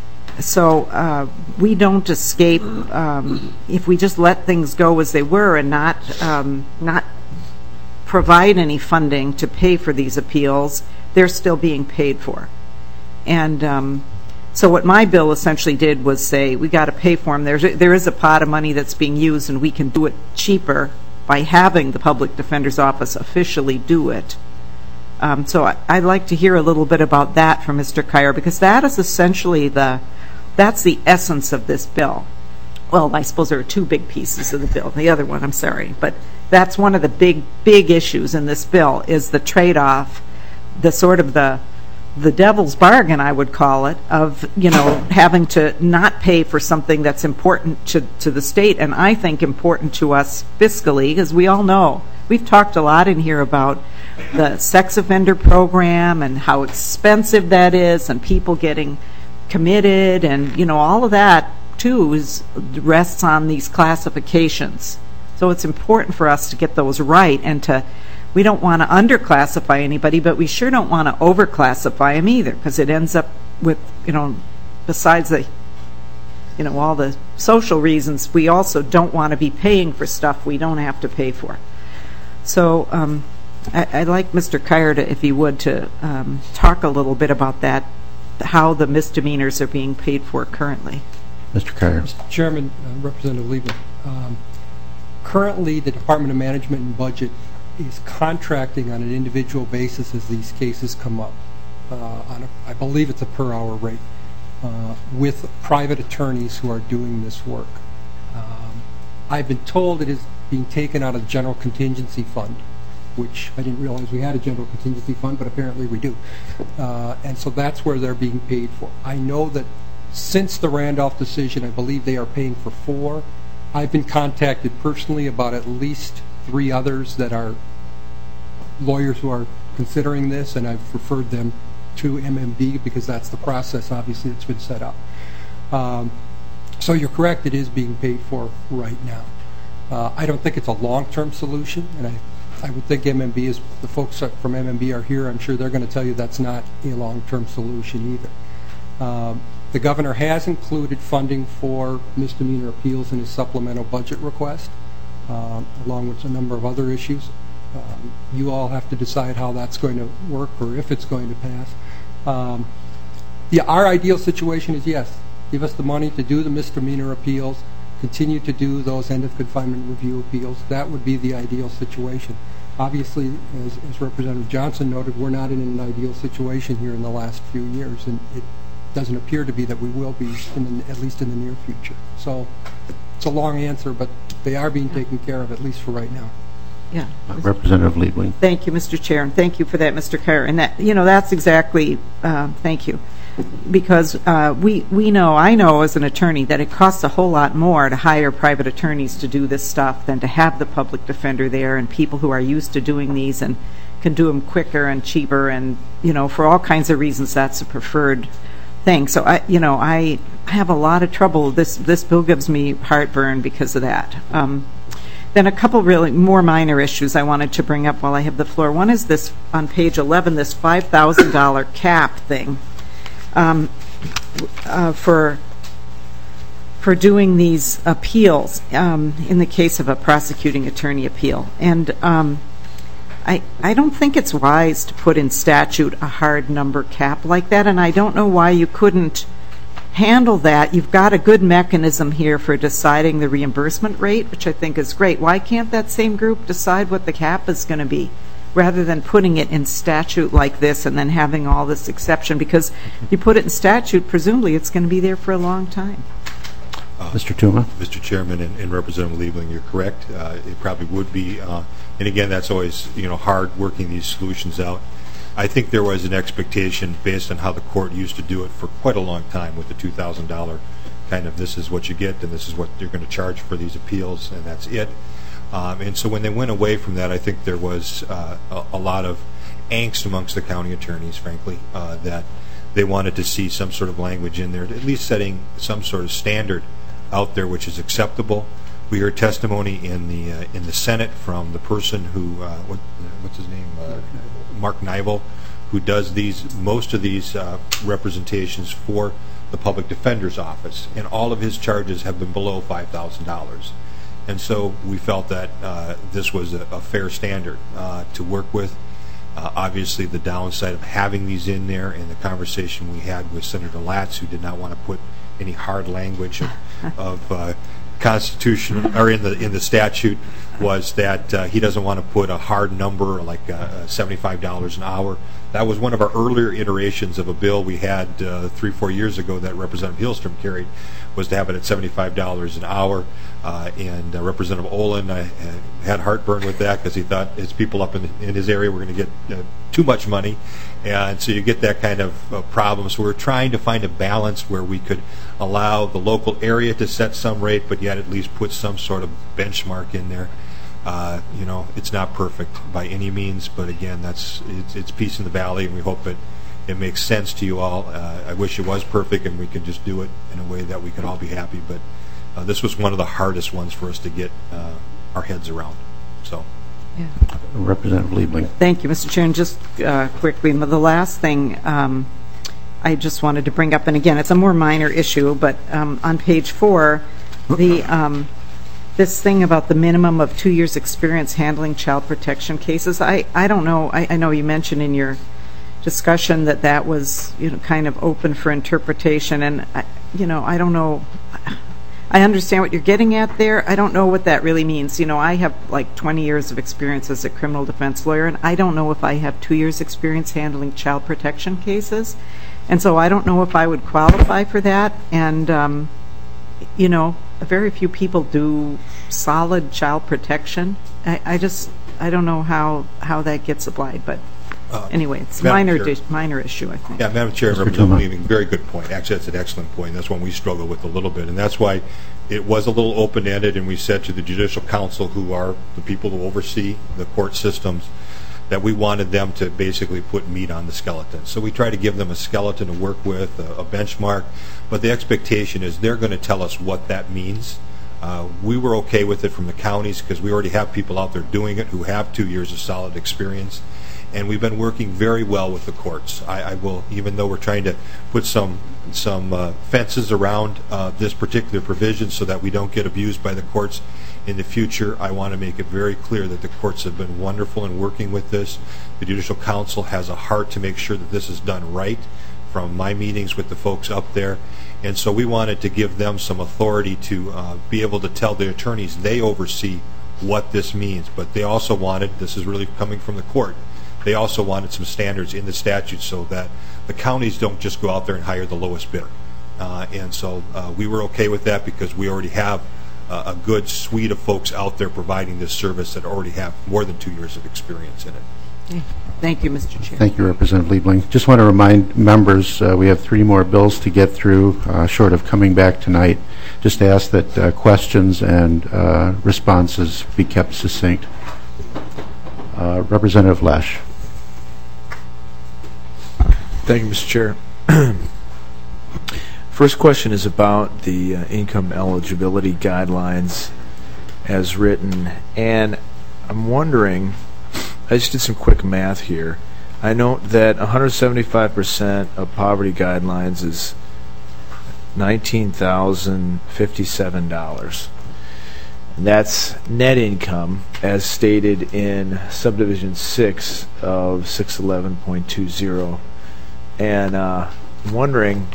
so we don't escape if we just let things go as they were and not provide any funding to pay for these appeals, they're still being paid for. And so what my bill essentially did was say, we got to pay for them. There is a pot of money that's being used, and we can do it cheaper by having the Public Defender's Office officially do it. So I'd like to hear a little bit about that from Mr. Kyer, because that is essentially that's the essence of this bill. Well, I suppose there are two big pieces of the bill. The other one, I'm sorry, but that's one of the big issues in this bill is the trade-off, the sort of the devil's bargain, I would call it, of having to not pay for something that's important to the state, and I think important to us fiscally, because we all know we've talked a lot in here about the sex offender program and how expensive that is, and people getting committed, and all of that too rests on these classifications. So it's important for us to get those right, and we don't want to underclassify anybody, but we sure don't want to overclassify them either, because it ends up with, besides all the social reasons, we also don't want to be paying for stuff we don't have to pay for. So I'd like Mr. Kyer if he would, to talk a little bit about that, how the misdemeanors are being paid for currently. Mr. Kyer. Mr. Chairman, Representative Liebling, currently the Department of Management and Budget is contracting on an individual basis as these cases come up. I believe it's a per-hour rate with private attorneys who are doing this work. I've been told it is being taken out of the General Contingency Fund, which I didn't realize we had a general contingency fund, but apparently we do. And so that's where they're being paid for. I know that since the Randolph decision, I believe they are paying for 4. I've been contacted personally about at least 3 others that are lawyers who are considering this, and I've referred them to MMB because that's the process, obviously, that's been set up. So you're correct, it is being paid for right now. I don't think it's a long-term solution, and I would think MMB is, the folks from MMB are here, I'm sure they're going to tell you that's not a long-term solution either. The governor has included funding for misdemeanor appeals in his supplemental budget request, along with a number of other issues. You all have to decide how that's going to work or if it's going to pass. Our ideal situation is, yes, give us the money to do the misdemeanor appeals, continue to do those end of confinement review appeals. That would be the ideal situation. Obviously, as Representative Johnson noted, we're not in an ideal situation here in the last few years, and it doesn't appear to be that we will be, at least in the near future. So it's a long answer, but they are being taken care of, at least for right now. Yeah. Representative Liebling. Thank you, Mr. Chair, and thank you for that, Mr. Kerr. And that, that's exactly, thank you. Because we know, I know as an attorney, that it costs a whole lot more to hire private attorneys to do this stuff than to have the public defender there and people who are used to doing these and can do them quicker and cheaper, and, for all kinds of reasons, that's a preferred thing. So, I have a lot of trouble. This bill gives me heartburn because of that. Then a couple really more minor issues I wanted to bring up while I have the floor. One is this, on page 11, this $5,000 cap thing for doing these appeals in the case of a prosecuting attorney appeal. And I don't think it's wise to put in statute a hard number cap like that, and I don't know why you couldn't handle that. You've got a good mechanism here for deciding the reimbursement rate, which I think is great. Why can't that same group decide what the cap is going to be, rather than putting it in statute like this and then having all this exception? Because you put it in statute, presumably it's going to be there for a long time. Mr. Tuma. Mr. Chairman and Representative Liebling, you're correct. It probably would be. And again, that's always hard working these solutions out. I think there was an expectation based on how the court used to do it for quite a long time with the $2,000 kind of, this is what you get and this is what you're going to charge for these appeals, and that's it. And so when they went away from that, I think there was a lot of angst amongst the county attorneys, frankly, that they wanted to see some sort of language in there, at least setting some sort of standard out there which is acceptable. We heard testimony in the Senate from the person who, what's his name, Mark Nivel, who does most of these representations for the Public Defender's Office, and all of his charges have been below $5,000. And so we felt that this was a fair standard to work with. Obviously, the downside of having these in there, and the conversation we had with Senator Latz, who did not want to put any hard language of Constitution or in the statute, was that he doesn't want to put a hard number like $75 an hour. That was one of our earlier iterations of a bill we had 3-4 years ago that Representative Hillstrom carried, was to have it at $75 an hour. And Representative Olin had heartburn with that because he thought his people up in his area were going to get too much money. And so you get that kind of problem. So we're trying to find a balance where we could allow the local area to set some rate, but yet at least put some sort of benchmark in there. It's not perfect by any means, but again, it's peace in the valley, and we hope it makes sense to you all. I wish it was perfect and we could just do it in a way that we could all be happy, but this was one of the hardest ones for us to get our heads around. So, yeah. Representative Liebling. Thank you, Mr. Chair. And just quickly, the last thing I just wanted to bring up, and again, it's a more minor issue, but on page 4, this thing about the minimum of 2 years' experience handling child protection cases, I don't know. I know you mentioned in your discussion that was kind of open for interpretation, and I don't know. I understand what you're getting at there. I don't know what that really means. I have like 20 years of experience as a criminal defense lawyer, and I don't know if I have 2 years' experience handling child protection cases, and so I don't know if I would qualify for that. And you know, very few people do solid child protection. I don't know how that gets applied, but anyway, it's a minor issue, I think. Yeah, Madam Chair, Representative Leving, very good point. Actually, that's an excellent point. That's one we struggle with a little bit, and that's why it was a little open-ended, and we said to the Judicial Council, who are the people who oversee the court systems, that we wanted them to basically put meat on the skeleton. So we try to give them a skeleton to work with, a benchmark, but the expectation is they're going to tell us what that means. We were okay with it from the counties because we already have people out there doing it who have 2 years of solid experience, and we've been working very well with the courts. I will, even though we're trying to put some fences around this particular provision so that we don't get abused by the courts in the future, I want to make it very clear that the courts have been wonderful in working with this. The Judicial Council has a heart to make sure that this is done right from my meetings with the folks up there. And so we wanted to give them some authority to be able to tell the attorneys they oversee what this means. But they also wanted, this is really coming from the court, they also wanted some standards in the statute so that the counties don't just go out there and hire the lowest bidder. And so we were okay with that because we already have a good suite of folks out there providing this service that already have more than 2 years of experience in it. Thank you, Mr. Chair. Thank you, Representative Liebling. Just want to remind members we have 3 more bills to get through, short of coming back tonight. Just ask that questions and responses be kept succinct. Representative Lesh. Thank you, Mr. Chair. First question is about the income eligibility guidelines as written, and I'm wondering, I just did some quick math here. I note that 175% of poverty guidelines is $19,057. And that's net income as stated in subdivision 6 of 611.20. And I'm wondering,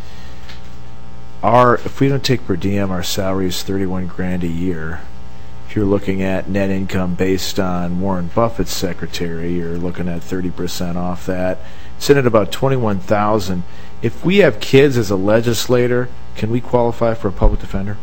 if we don't take per diem, our salary is $31,000 a year. If you're looking at net income based on Warren Buffett's secretary, you're looking at 30% off that. It's at about $21,000. If we have kids as a legislator, can we qualify for a public defender?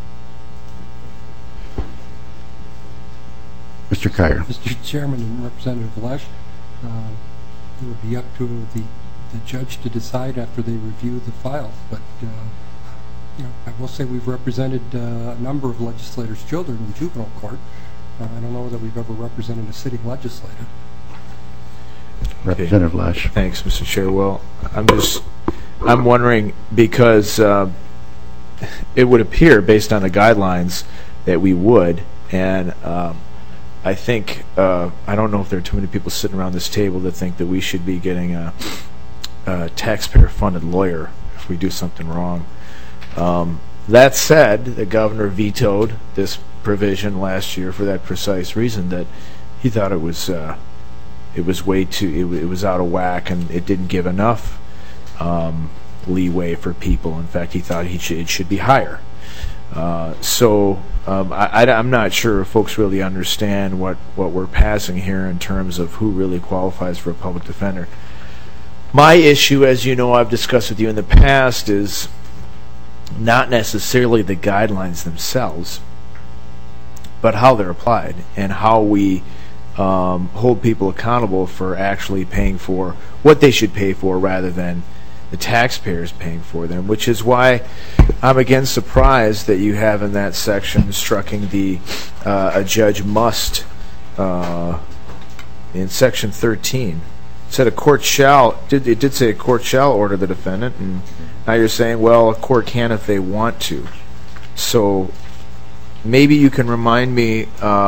Mr. Kyer. Mr. Chairman and Representative Lesh, it would be up to the judge to decide after they review the files, but I will say we've represented a number of legislators' children in juvenile court. I don't know that we've ever represented a sitting legislator. Representative Lesh. Thanks, Mr. Chair. Well, I'm wondering because it would appear, based on the guidelines, that we would, and I think I don't know if there are too many people sitting around this table that think that we should be getting a taxpayer-funded lawyer if we do something wrong. That said, the governor vetoed this provision last year for that precise reason, that he thought it was way too, it was out of whack, and it didn't give enough leeway for people. In fact, he thought it should be higher. So I'm not sure if folks really understand what we're passing here in terms of who really qualifies for a public defender. My issue, as you know, I've discussed with you in the past, is not necessarily the guidelines themselves, but how they're applied and how we hold people accountable for actually paying for what they should pay for rather than the taxpayers paying for them, which is why I'm again surprised that you have in that section striking the a judge must in section 13. It said a court shall, it did say a court shall order the defendant, and now you're saying, well, a court can if they want to. So maybe you can remind me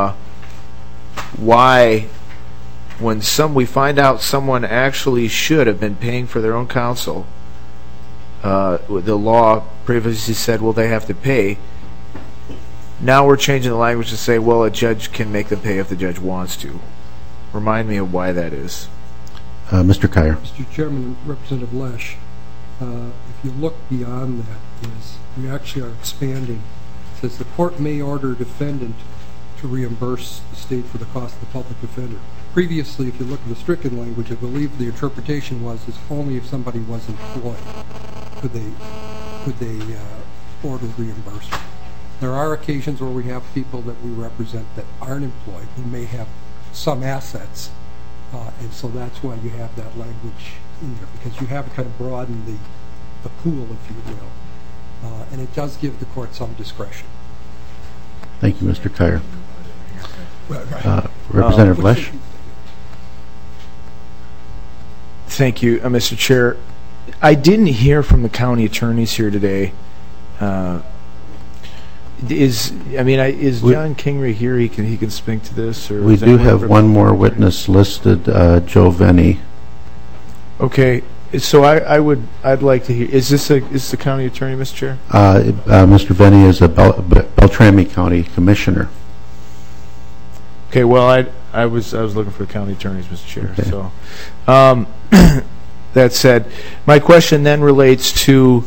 why, when we find out someone actually should have been paying for their own counsel, the law previously said, well, they have to pay. Now we're changing the language to say, well, a judge can make them pay if the judge wants to. Remind me of why that is. Mr. Kyer. Mr. Chairman, Representative Lesh, if you look beyond that, we actually are expanding. It says the court may order a defendant to reimburse the state for the cost of the public defender. Previously, if you look at the stricken language, I believe the interpretation was is only if somebody was employed could they order reimbursement. There are occasions where we have people that we represent that aren't employed who may have some assets, and so that's why you have that language in there, because you have to kind of broaden the pool, if you will, and it does give the court some discretion. Thank you, Mr. Kyer. Representative Lesh? Thank you, Mr. Chair. I didn't hear from the county attorneys here today. Is John Kingery here? He can speak to this, or we do have one more witness listed, Joe Venny. Okay, so I'd like to hear. Is the county attorney, Mr. Chair? Mr. Venny is a Beltrami County Commissioner. Okay, well, I was looking for the county attorneys, Mr. Chair. Okay. So, that said, my question then relates to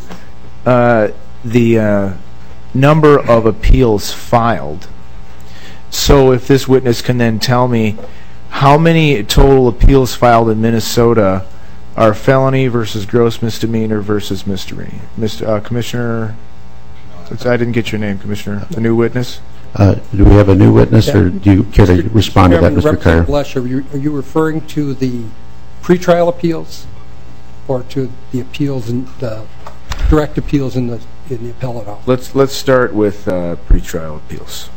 the number of appeals filed. So, if this witness can then tell me how many total appeals filed in Minnesota are felony versus gross misdemeanor versus misdemeanor. Commissioner, I didn't get your name, Commissioner. The new witness. Do we have a new witness, or do you care to respond to that, Mr. Kyer? Lesh, are you referring to the pretrial appeals, or to the appeals and the direct appeals in the appellate office? Let's start with pretrial appeals.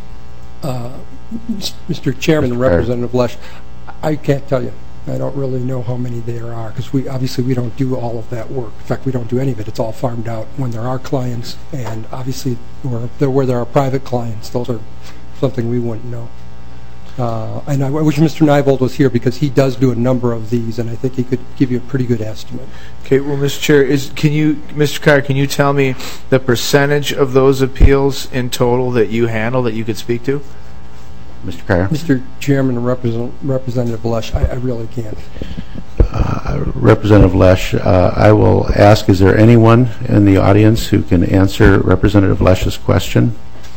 Mr. Chairman, Representative Lesh, I can't tell you. I don't really know how many there are, because we don't do all of that work. In fact, we don't do any of it. It's all farmed out when there are clients, and obviously where there are private clients, those are something we wouldn't know. And I wish Mr. Neibold was here, because he does do a number of these, and I think he could give you a pretty good estimate. Okay, well, Mr. Chair, Mr. Kyer, can you tell me the percentage of those appeals in total that you handle that you could speak to? Mr. Kyer? Mr. Chairman and Representative Lesh, I really can't. Representative Lesh, I will ask, is there anyone in the audience who can answer Representative Lesh's question?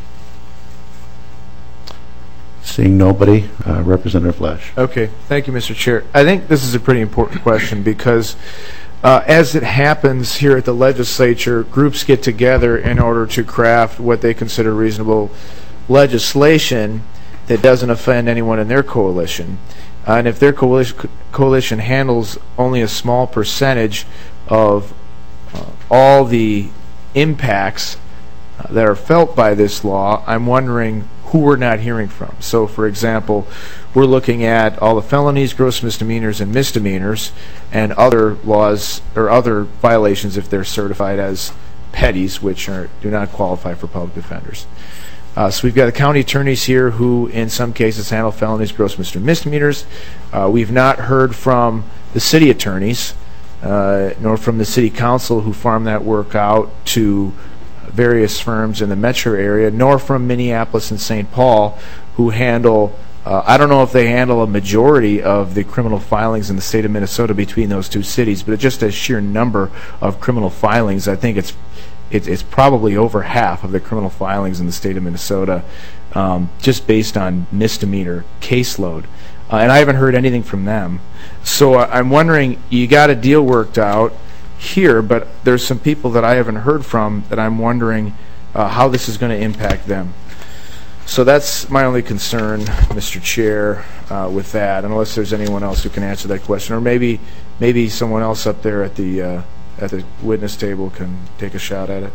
Seeing nobody, Representative Lesh. Okay, thank you, Mr. Chair. I think this is a pretty important question, because as it happens here at the legislature, groups get together in order to craft what they consider reasonable legislation that doesn't offend anyone in their coalition. And if their coalition handles only a small percentage of all the impacts that are felt by this law, I'm wondering who we're not hearing from. So, for example, we're looking at all the felonies, gross misdemeanors, and misdemeanors, and other laws or other violations if they're certified as petties, which do not qualify for public defenders. So we've got the county attorneys here who, in some cases, handle felonies, gross misdemeanors. We've not heard from the city attorneys, nor from the city council who farm that work out to various firms in the metro area, nor from Minneapolis and St. Paul, who handle, I don't know if they handle a majority of the criminal filings in the state of Minnesota between those two cities, but just a sheer number of criminal filings, I think it's probably over half of the criminal filings in the state of Minnesota, just based on misdemeanor caseload. And I haven't heard anything from them. So I'm wondering, you got a deal worked out here, but there's some people that I haven't heard from that I'm wondering how this is going to impact them. So that's my only concern, Mr. Chair, with that, unless there's anyone else who can answer that question. Or maybe someone else up there at the witness table can take a shot at it.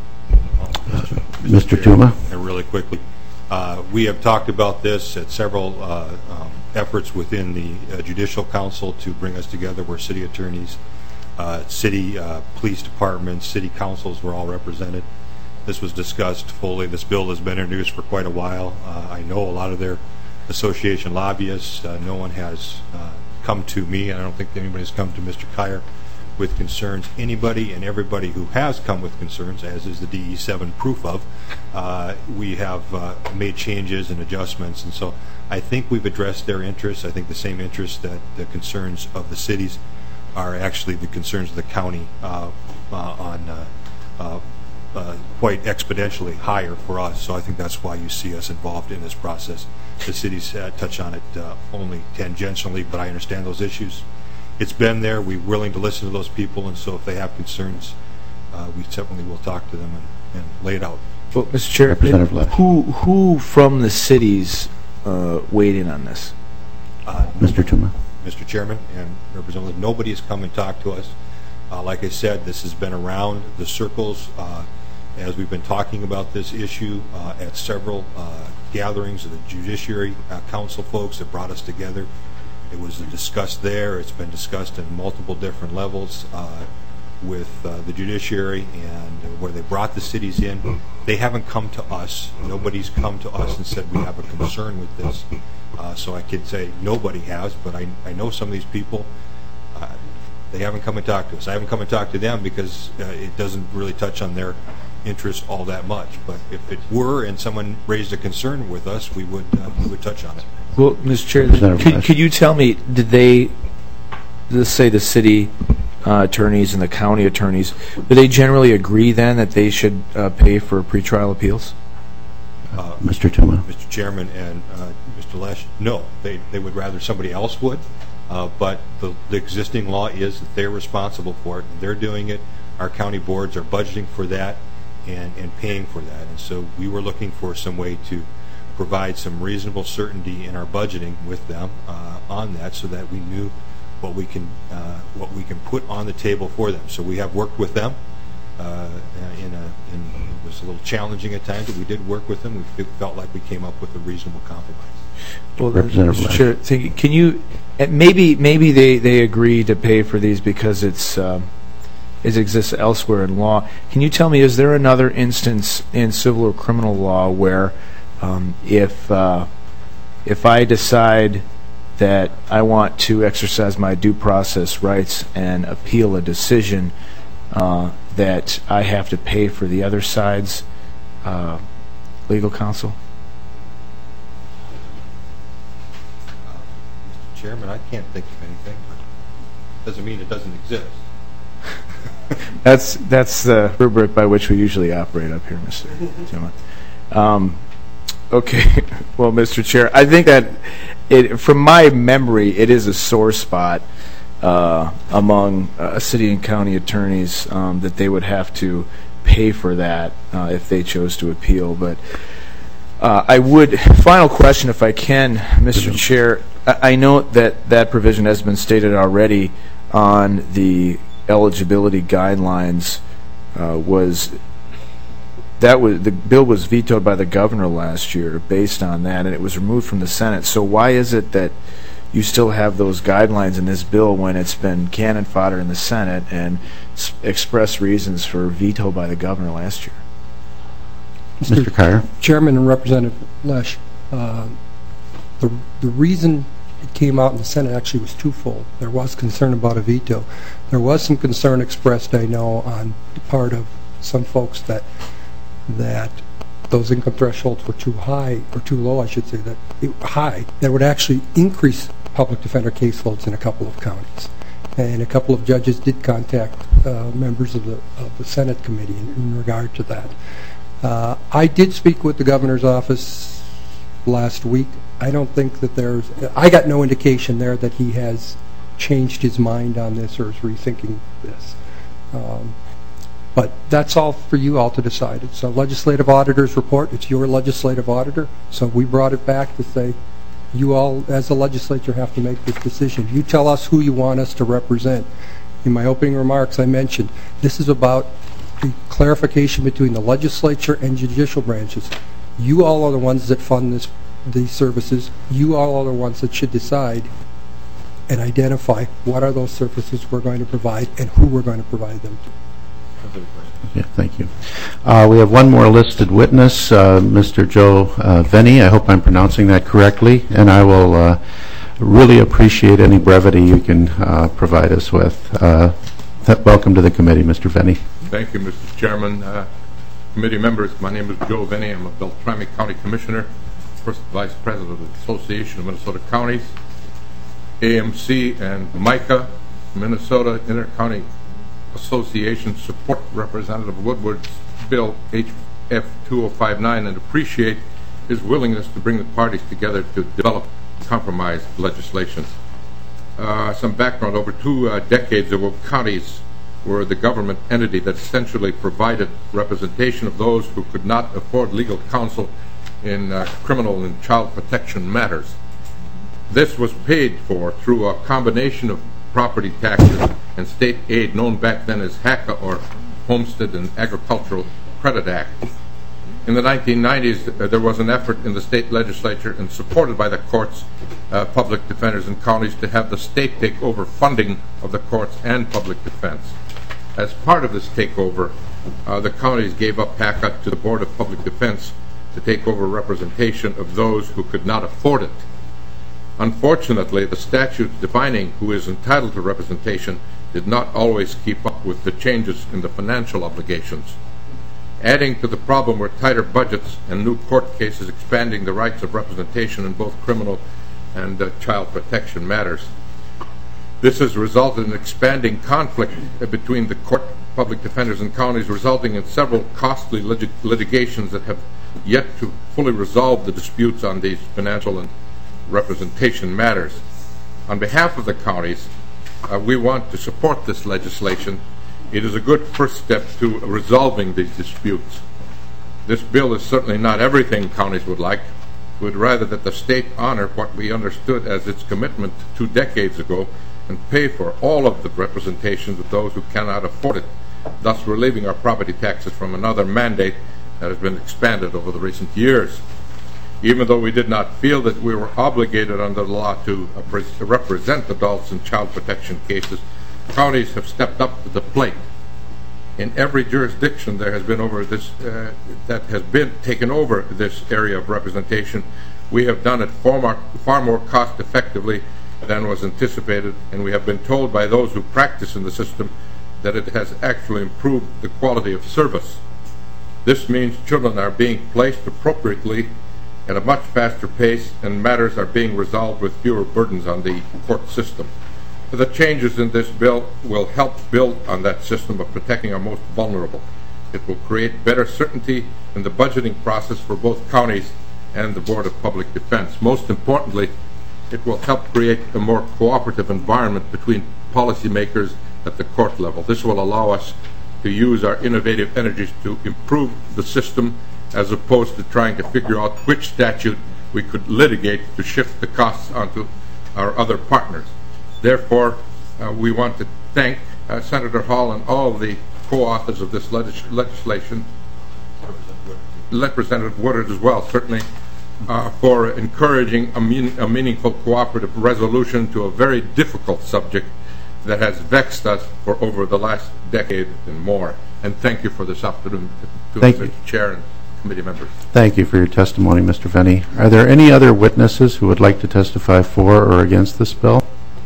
Mr. Tuma? And really quickly, we have talked about this at several efforts within the Judicial Council to bring us together, where city attorneys, city police departments, city councils were all represented. This was discussed fully. This bill has been introduced for quite a while. I know a lot of their association lobbyists. No one has come to me, and I don't think anybody's come to Mr. Kyer with concerns. Anybody and everybody who has come with concerns, as is the DE7 proof of, we have made changes and adjustments, and so I think we've addressed their interests. I think the same interests that the concerns of the cities are actually the concerns of the county quite exponentially higher for us, so I think that's why you see us involved in this process. The cities touch on it only tangentially, but I understand those issues. It's been there. We're willing to listen to those people, and so if they have concerns, we certainly will talk to them and lay it out. Well, Mr. Chair, Representative Lesh. who from the cities weighed in on this? Mr. Tuma. Mr. Chairman and Representative, nobody has come and talked to us. Like I said, this has been around the circles as we've been talking about this issue at several gatherings of the Judiciary Council folks that brought us together. It was discussed there. It's been discussed in multiple different levels with the Judiciary, and where they brought the cities in. They haven't come to us. Nobody's come to us and said we have a concern with this. So I could say nobody has, but I know some of these people. They haven't come and talked to us. I haven't come and talked to them because it doesn't really touch on their interest all that much. But if it were and someone raised a concern with us, we would touch on it. Well, Mr. Chair, could you tell me, did they, let's say the city attorneys and the county attorneys, do they generally agree then that they should pay for pretrial appeals? Mr. Tuma. Mr. Chairman and Mr. Lesh, no. They would rather somebody else would. But the existing law is that they're responsible for it. They're doing it. Our county boards are budgeting for that and paying for that. And so we were looking for some way to provide some reasonable certainty in our budgeting with them on that, so that we knew what we can put on the table for them. So we have worked with them. It was a little challenging at times, but we did work with them. We felt like we came up with a reasonable compromise. Well, Mr. Chair, can you maybe they agree to pay for these because it exists elsewhere in law. Can you tell me, is there another instance in civil or criminal law where if I decide that I want to exercise my due process rights and appeal a decision, that I have to pay for the other side's legal counsel? Mr. Chairman, I can't think of anything, but doesn't mean it doesn't exist. That's the rubric by which we usually operate up here, Mr. Tuma. Okay, well, Mr. Chair, I think that from my memory, it is a sore spot among city and county attorneys that they would have to pay for that if they chose to appeal. But final question, if I can, Mr. Chair, I know that provision has been stated already on the eligibility guidelines. The bill was vetoed by the governor last year based on that, and it was removed from the Senate. So why is it that you still have those guidelines in this bill when it's been cannon fodder in the Senate and express reasons for veto by the governor last year? Mr. Kyer. Chairman and Representative Lesh, the reason it came out in the Senate actually was twofold. There was concern about a veto. There was some concern expressed, I know, on the part of some folks that those income thresholds were too high, or too low, I should say, that would actually increase public defender caseloads in a couple of counties. And a couple of judges did contact members of the Senate committee in regard to that. I did speak with the governor's office last week. I don't think that I got no indication there that he has changed his mind on this or is rethinking this. But that's all for you all to decide. It's a legislative auditor's report. It's your legislative auditor. So we brought it back to say, you all, as a legislature, have to make this decision. You tell us who you want us to represent. In my opening remarks, I mentioned this is about the clarification between the legislature and judicial branches. You all are the ones that fund these services. You all are the ones that should decide and identify what are those services we're going to provide and who we're going to provide them to. Yeah, thank you. We have one more listed witness, Mr. Joe Venny. I hope I'm pronouncing that correctly, and I will really appreciate any brevity you can provide us with. Welcome to the committee, Mr. Venny. Thank you, Mr. Chairman. Committee members, my name is Joe Venny. I'm a Beltrami County Commissioner, first Vice President of the Association of Minnesota Counties, AMC and MICA, Minnesota Intercounty Association, support Representative Woodward's bill HF 2059 and appreciate his willingness to bring the parties together to develop compromise legislation. Some background: over 2 decades, the counties were the government entity that essentially provided representation of those who could not afford legal counsel in criminal and child protection matters. This was paid for through a combination of property taxes and state aid known back then as HACA, or Homestead and Agricultural Credit Act. In the 1990s, there was an effort in the state legislature and supported by the courts, public defenders and counties, to have the state take over funding of the courts and public defense. As part of this takeover, the counties gave up HACA to the Board of Public Defense to take over representation of those who could not afford it. Unfortunately, the statutes defining who is entitled to representation did not always keep up with the changes in the financial obligations. Adding to the problem were tighter budgets and new court cases expanding the rights of representation in both criminal and child protection matters. This has resulted in expanding conflict between the court, public defenders, and counties, resulting in several costly litigations that have yet to fully resolve the disputes on these financial and representation matters. On behalf of the counties, we want to support this legislation. It is a good first step to resolving these disputes. This bill is certainly not everything counties would like. We would rather that the state honor what we understood as its commitment 2 decades ago and pay for all of the representations of those who cannot afford it, thus relieving our property taxes from another mandate that has been expanded over the recent years. Even though we did not feel that we were obligated under the law to represent adults in child protection cases, counties have stepped up to the plate. In every jurisdiction there has been over this that has been taken over this area of representation, we have done it far more cost effectively than was anticipated, and we have been told by those who practice in the system that it has actually improved the quality of service. This means children are being placed appropriately at a much faster pace, and matters are being resolved with fewer burdens on the court system. The changes in this bill will help build on that system of protecting our most vulnerable. It will create better certainty in the budgeting process for both counties and the Board of Public Defense. Most importantly, it will help create a more cooperative environment between policymakers at the court level. This will allow us to use our innovative energies to improve the system, as opposed to trying to figure out which statute we could litigate to shift the costs onto our other partners. Therefore, we want to thank Senator Hall and all of the co-authors of this legislation, Representative Woodard as well, certainly, for encouraging a meaningful cooperative resolution to a very difficult subject that has vexed us for over the last decade and more. And thank you for this opportunity to Mr. Chair and committee members. Thank you for your testimony, Mr. Venny. Are there any other witnesses who would like to testify for or against this bill?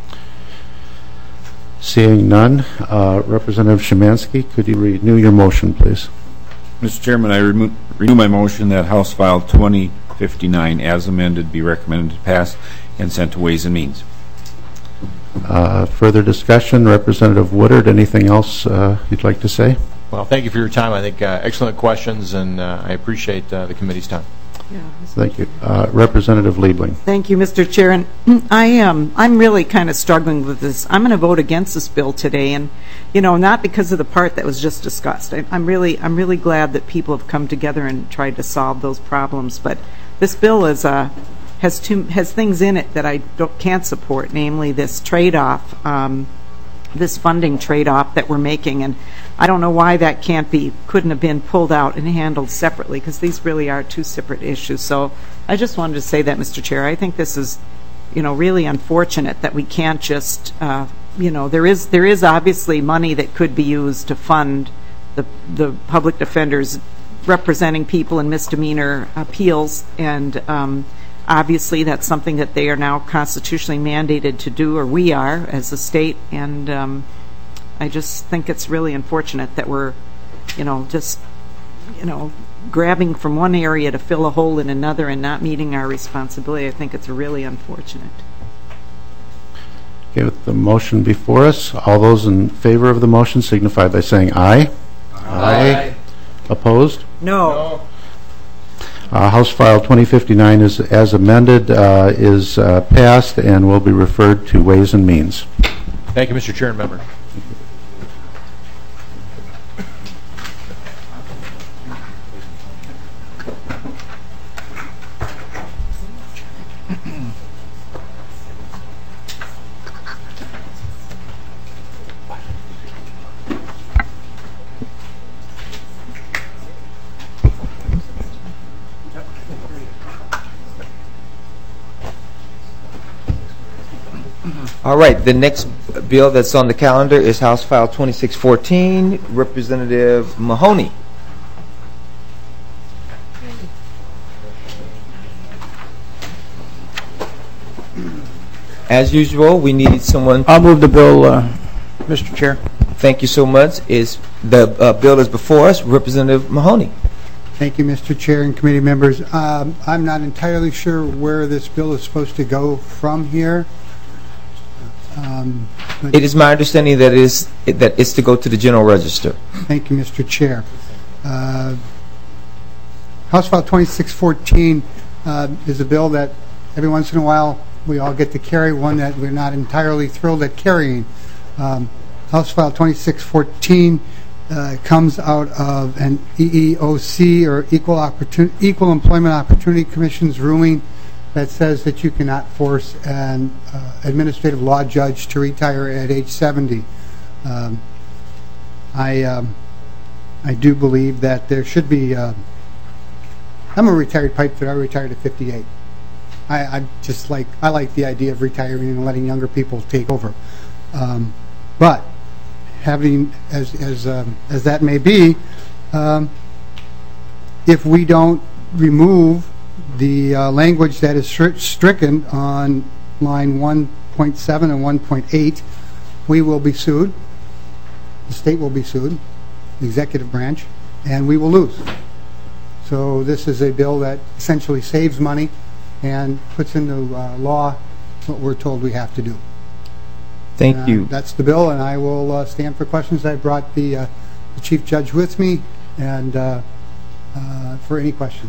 Seeing none, Representative Szymanski, could you renew your motion, please? Mr. Chairman, I renew my motion that House File 2059 as amended be recommended to pass and sent to Ways and Means. Further discussion? Representative Woodard, anything else you'd like to say? Well, thank you for your time. I think excellent questions, and I appreciate the committee's time. Yeah. Thank you. Representative Liebling. Thank you, Mr. Chair. And I'm really kind of struggling with this. I'm going to vote against this bill today, and not because of the part that was just discussed. I'm really glad that people have come together and tried to solve those problems. But this bill has things in it that I can't support, namely this trade-off, this funding trade-off that we're making, and I don't know why that couldn't have been pulled out and handled separately, because these really are two separate issues. So I just wanted to say that, Mr. Chair. I think this is, really unfortunate that we can't just, there is obviously money that could be used to fund the public defenders representing people in misdemeanor appeals, and obviously that's something that they are now constitutionally mandated to do, or we are as a state, and I just think it's really unfortunate that we're, grabbing from one area to fill a hole in another and not meeting our responsibility. I think it's really unfortunate. Okay, with the motion before us, all those in favor of the motion signify by saying aye. Aye. Opposed? No. House File 2059 is, as amended, is passed and will be referred to Ways and Means. Thank you, Mr. Chair and member. All right, the next bill that's on the calendar is House File 2614, Representative Mahoney. As usual, we need someone. I'll move the bill, Mr. Chair. Thank you so much. The bill is before us. Representative Mahoney. Thank you, Mr. Chair and committee members. I'm not entirely sure where this bill is supposed to go from here. It is my understanding that it's to go to the General Register. Thank you, Mr. Chair. House File 2614 is a bill that every once in a while we all get to carry, one that we're not entirely thrilled at carrying. House File 2614 comes out of an EEOC, or Equal Employment Opportunity Commission's ruling that says that you cannot force an administrative law judge to retire at age 70. I do believe that there should be. I'm a retired pipe fitter. I retired at 58. I like the idea of retiring and letting younger people take over. But having as that may be, if we don't remove the language that is stricken on line 1.7 and 1.8, we will be sued. The state will be sued, the executive branch, and we will lose. So this is a bill that essentially saves money and puts into law what we're told we have to do. Thank you. That's the bill, and I will stand for questions. I brought the Chief Judge with me, and for any questions.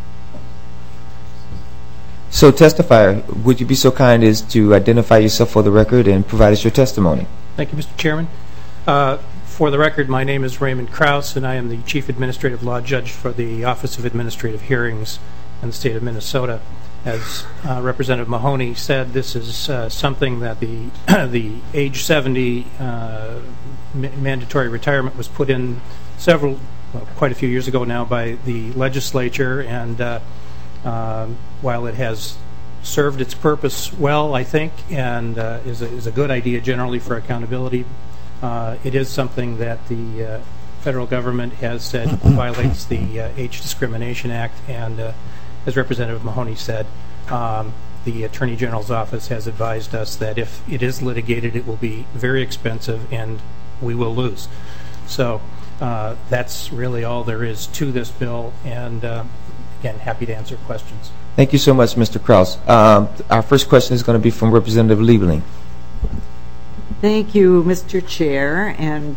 So, testifier, would you be so kind as to identify yourself for the record and provide us your testimony? Thank you, Mr. Chairman. For the record, my name is Raymond Krause, and I am the Chief Administrative Law Judge for the Office of Administrative Hearings in the state of Minnesota. As Representative Mahoney said, this is something that the age 70 mandatory retirement was put in quite a few years ago now by the legislature, and while it has served its purpose well, I think, and is a good idea generally for accountability, it is something that the federal government has said violates the Age Discrimination Act, and as Representative Mahoney said, the Attorney General's office has advised us that if it is litigated, it will be very expensive and we will lose. So that's really all there is to this bill, and again, happy to answer questions. Thank you so much, Mr. Krause. Our first question is going to be from Representative Liebling. Thank you, Mr. Chair and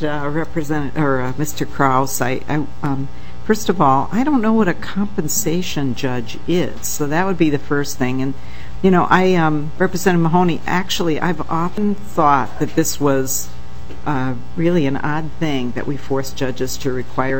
Mr. Krause. First of all, I don't know what a compensation judge is, so that would be the first thing. And you know, Representative Mahoney, actually, I've often thought that this was really an odd thing that we force judges to retire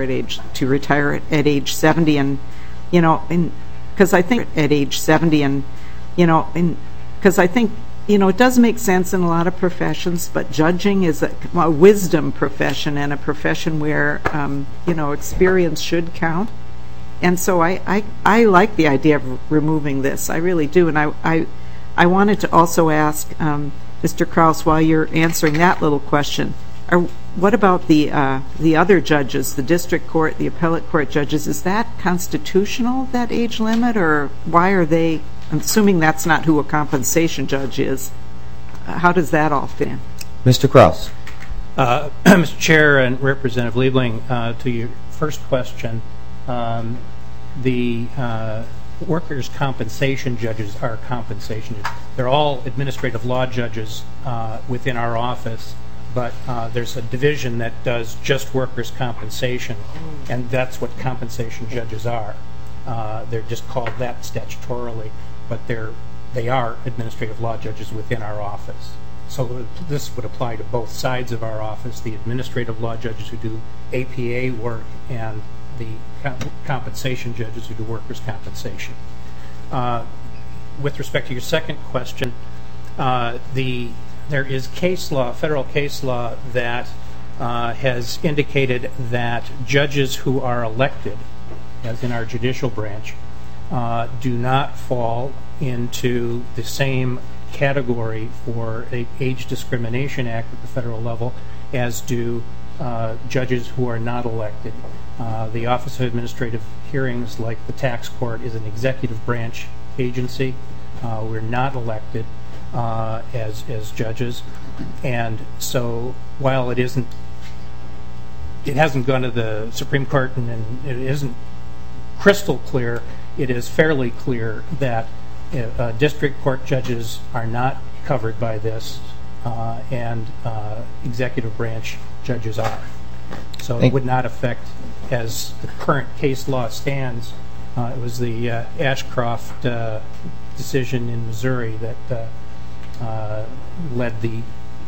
at age 70, and you know, because I think at age 70, and you know, because I think, you know, it does make sense in a lot of professions, but judging is a wisdom profession, and a profession where you know, experience should count. And so I like the idea of removing this. I really do. And I wanted to also ask Mr. Krause, while you're answering that little question, what about the other judges, the district court, the appellate court judges? Is that constitutional, that age limit, or why are they? I'm assuming that's not who a compensation judge is. How does that all fit in? Mr. Krause. Mr. Chair and Representative Liebling, to your first question, the workers' compensation judges are compensation judges. They're all administrative law judges within our office, but there's a division that does just workers' compensation, and that's what compensation judges are. They're just called that statutorily, but they are administrative law judges within our office. So this would apply to both sides of our office, the administrative law judges who do APA work and the compensation judges who do workers' compensation. With respect to your second question, there is case law, federal case law, that has indicated that judges who are elected, as in our judicial branch, do not fall into the same category for an Age Discrimination Act at the federal level, as do judges who are not elected. The Office of Administrative Hearings, like the tax court, is an executive branch agency. We're not elected as judges, and so while it hasn't gone to the Supreme Court and it isn't crystal clear, it is fairly clear that district court judges are not covered by this, and executive branch judges are. So it would not affect, as the current case law stands. It was the Ashcroft decision in Missouri that led the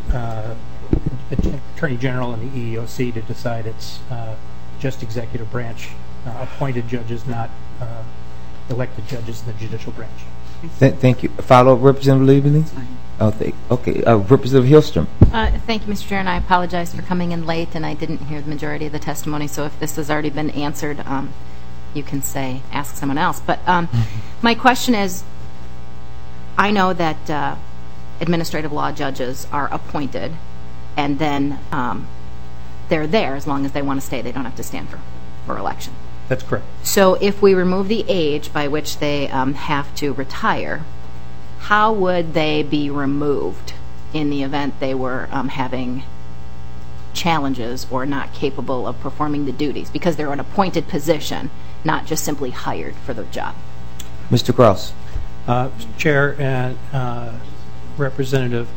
Attorney General and the EEOC to decide it's just executive branch appointed judges, not elected judges in the judicial branch. Thank you. Follow-up, Representative Lieberling? Okay. Representative Hillstrom. Thank you, Mr. Chair, and I apologize for coming in late, and I didn't hear the majority of the testimony, so if this has already been answered, you can ask someone else. But my question is, I know that administrative law judges are appointed, and then they're there as long as they want to stay. They don't have to stand for election. That's correct. So if we remove the age by which they have to retire, how would they be removed in the event they were having challenges or not capable of performing the duties? Because they're an appointed position, not just simply hired for the job. Mr. Krause. Mr. Chair and Representative,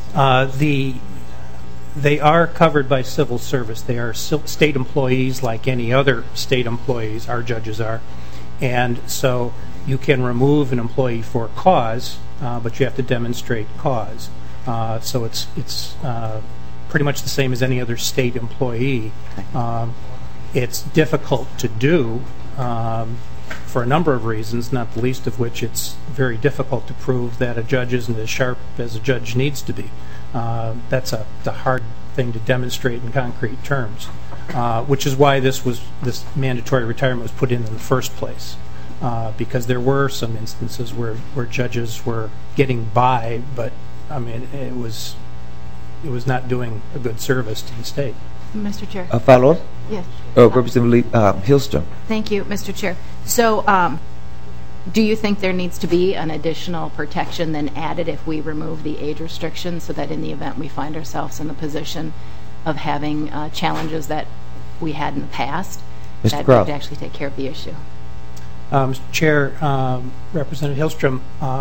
they are covered by civil service. They are state employees like any other state employees, our judges are. And so you can remove an employee for cause, but you have to demonstrate cause. So it's pretty much the same as any other state employee. It's difficult to do for a number of reasons, not the least of which it's very difficult to prove that a judge isn't as sharp as a judge needs to be. That's the hard thing to demonstrate in concrete terms, which is why this mandatory retirement was put in the first place, because there were some instances where judges were getting by, but I mean it was not doing a good service to the state. Mr. Chair. A follow-up? Yes. Representative Hillstrom. Thank you, Mr. Chair. So do you think there needs to be an additional protection then added if we remove the age restriction, so that in the event we find ourselves in the position of having challenges that we had in the past, that would actually take care of the issue? Mr. Chair, Representative Hillstrom,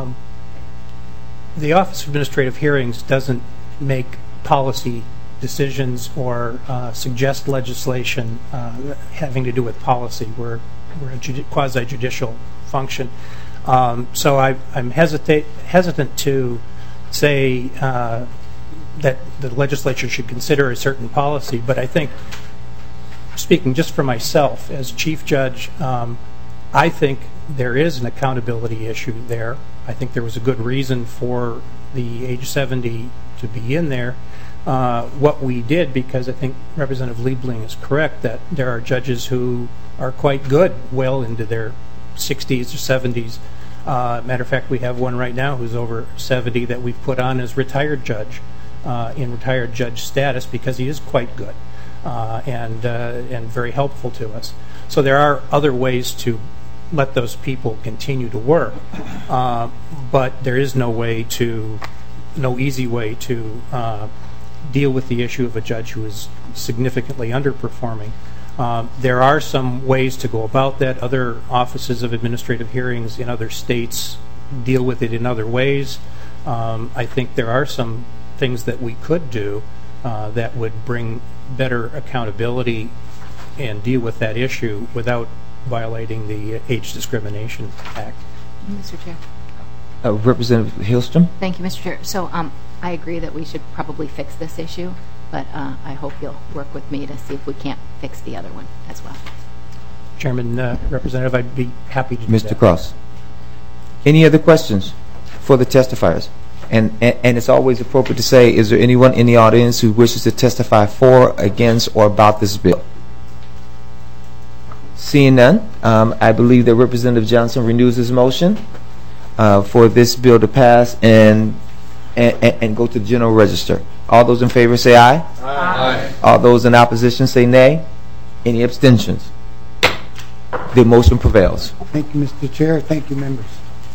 the Office of Administrative Hearings doesn't make policy decisions or suggest legislation having to do with policy. We're a quasi-judicial function. So I'm hesitant to say that the legislature should consider a certain policy, but I think, speaking just for myself as chief judge, I think there is an accountability issue there. I think there was a good reason for the age 70 to be in there. What we did, because I think Representative Liebling is correct, that there are judges who are quite good, well into their 60s or 70s. Matter of fact, we have one right now who's over 70 that we've put on as retired judge, in retired judge status, because he is quite good and very helpful to us. So there are other ways to let those people continue to work, but there is no easy way to deal with the issue of a judge who is significantly underperforming. There are some ways to go about that. Other offices of administrative hearings in other states deal with it in other ways. I think there are some things that we could do that would bring better accountability and deal with that issue without violating the Age Discrimination Act. Mr. Chair. Representative Hillstrom. Thank you, Mr. Chair. So I agree that we should probably fix this issue, but I hope you'll work with me to see if we can't fix the other one as well. Chairman, Representative, I'd be happy to do that. Mr. Cross. Any other questions for the testifiers? And it's always appropriate to say, is there anyone in the audience who wishes to testify for, against, or about this bill? Seeing none, I believe that Representative Johnson renews his motion for this bill to pass, and and go to the general register. All those in favor say aye. Aye. All those in opposition say nay. Any abstentions? The motion prevails. Thank you, Mr. Chair. Thank you, members.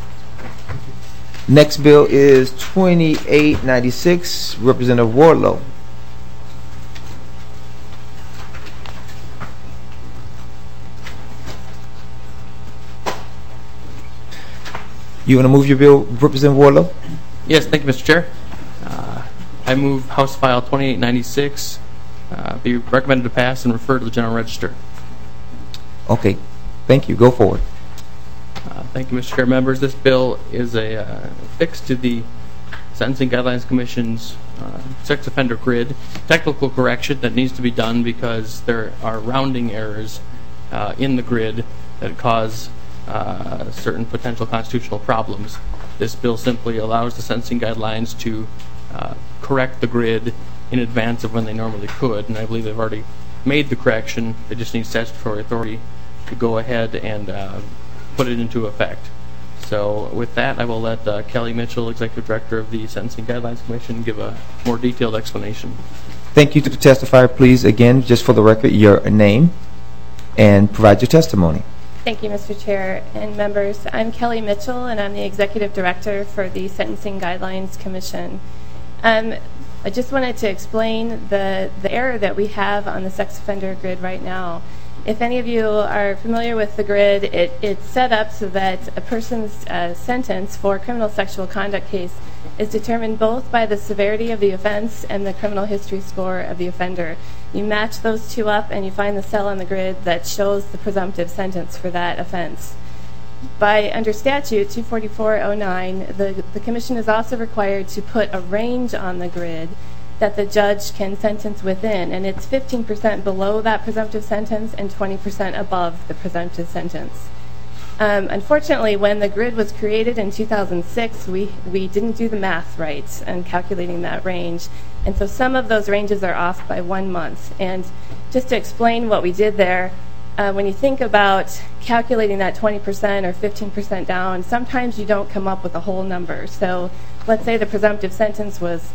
Next bill is 2896, Representative Wardlow. You want to move your bill, Representative Wardlow? Yes, thank you, Mr. Chair. I move House File 2896 be recommended to pass and refer to the General Register. Okay, thank you. Go forward. Thank you, Mr. Chair. Members, this bill is a fix to the Sentencing Guidelines Commission's sex offender grid. Technical correction that needs to be done because there are rounding errors in the grid that cause certain potential constitutional problems. This bill simply allows the sentencing guidelines to correct the grid in advance of when they normally could, and I believe they've already made the correction. They just need statutory authority to go ahead and put it into effect. So with that, I will let Kelly Mitchell, Executive Director of the Sentencing Guidelines Commission, give a more detailed explanation. Thank you to the testifier. Please, again, just for the record, your name and provide your testimony. Thank you, Mr. Chair and members. I'm Kelly Mitchell, and I'm the Executive Director for the Sentencing Guidelines Commission. I just wanted to explain the error that we have on the sex offender grid right now. If any of you are familiar with the grid, it's set up so that a person's sentence for a criminal sexual conduct case is determined both by the severity of the offense and the criminal history score of the offender. You match those two up and you find the cell on the grid that shows the presumptive sentence for that offense. Under statute 24409, the Commission is also required to put a range on the grid that the judge can sentence within, and it's 15% below that presumptive sentence and 20% above the presumptive sentence. Unfortunately, when the grid was created in 2006, we didn't do the math right in calculating that range, and so some of those ranges are off by 1 month. And just to explain what we did there, when you think about calculating that 20% or 15% down, sometimes you don't come up with a whole number. So let's say the presumptive sentence was,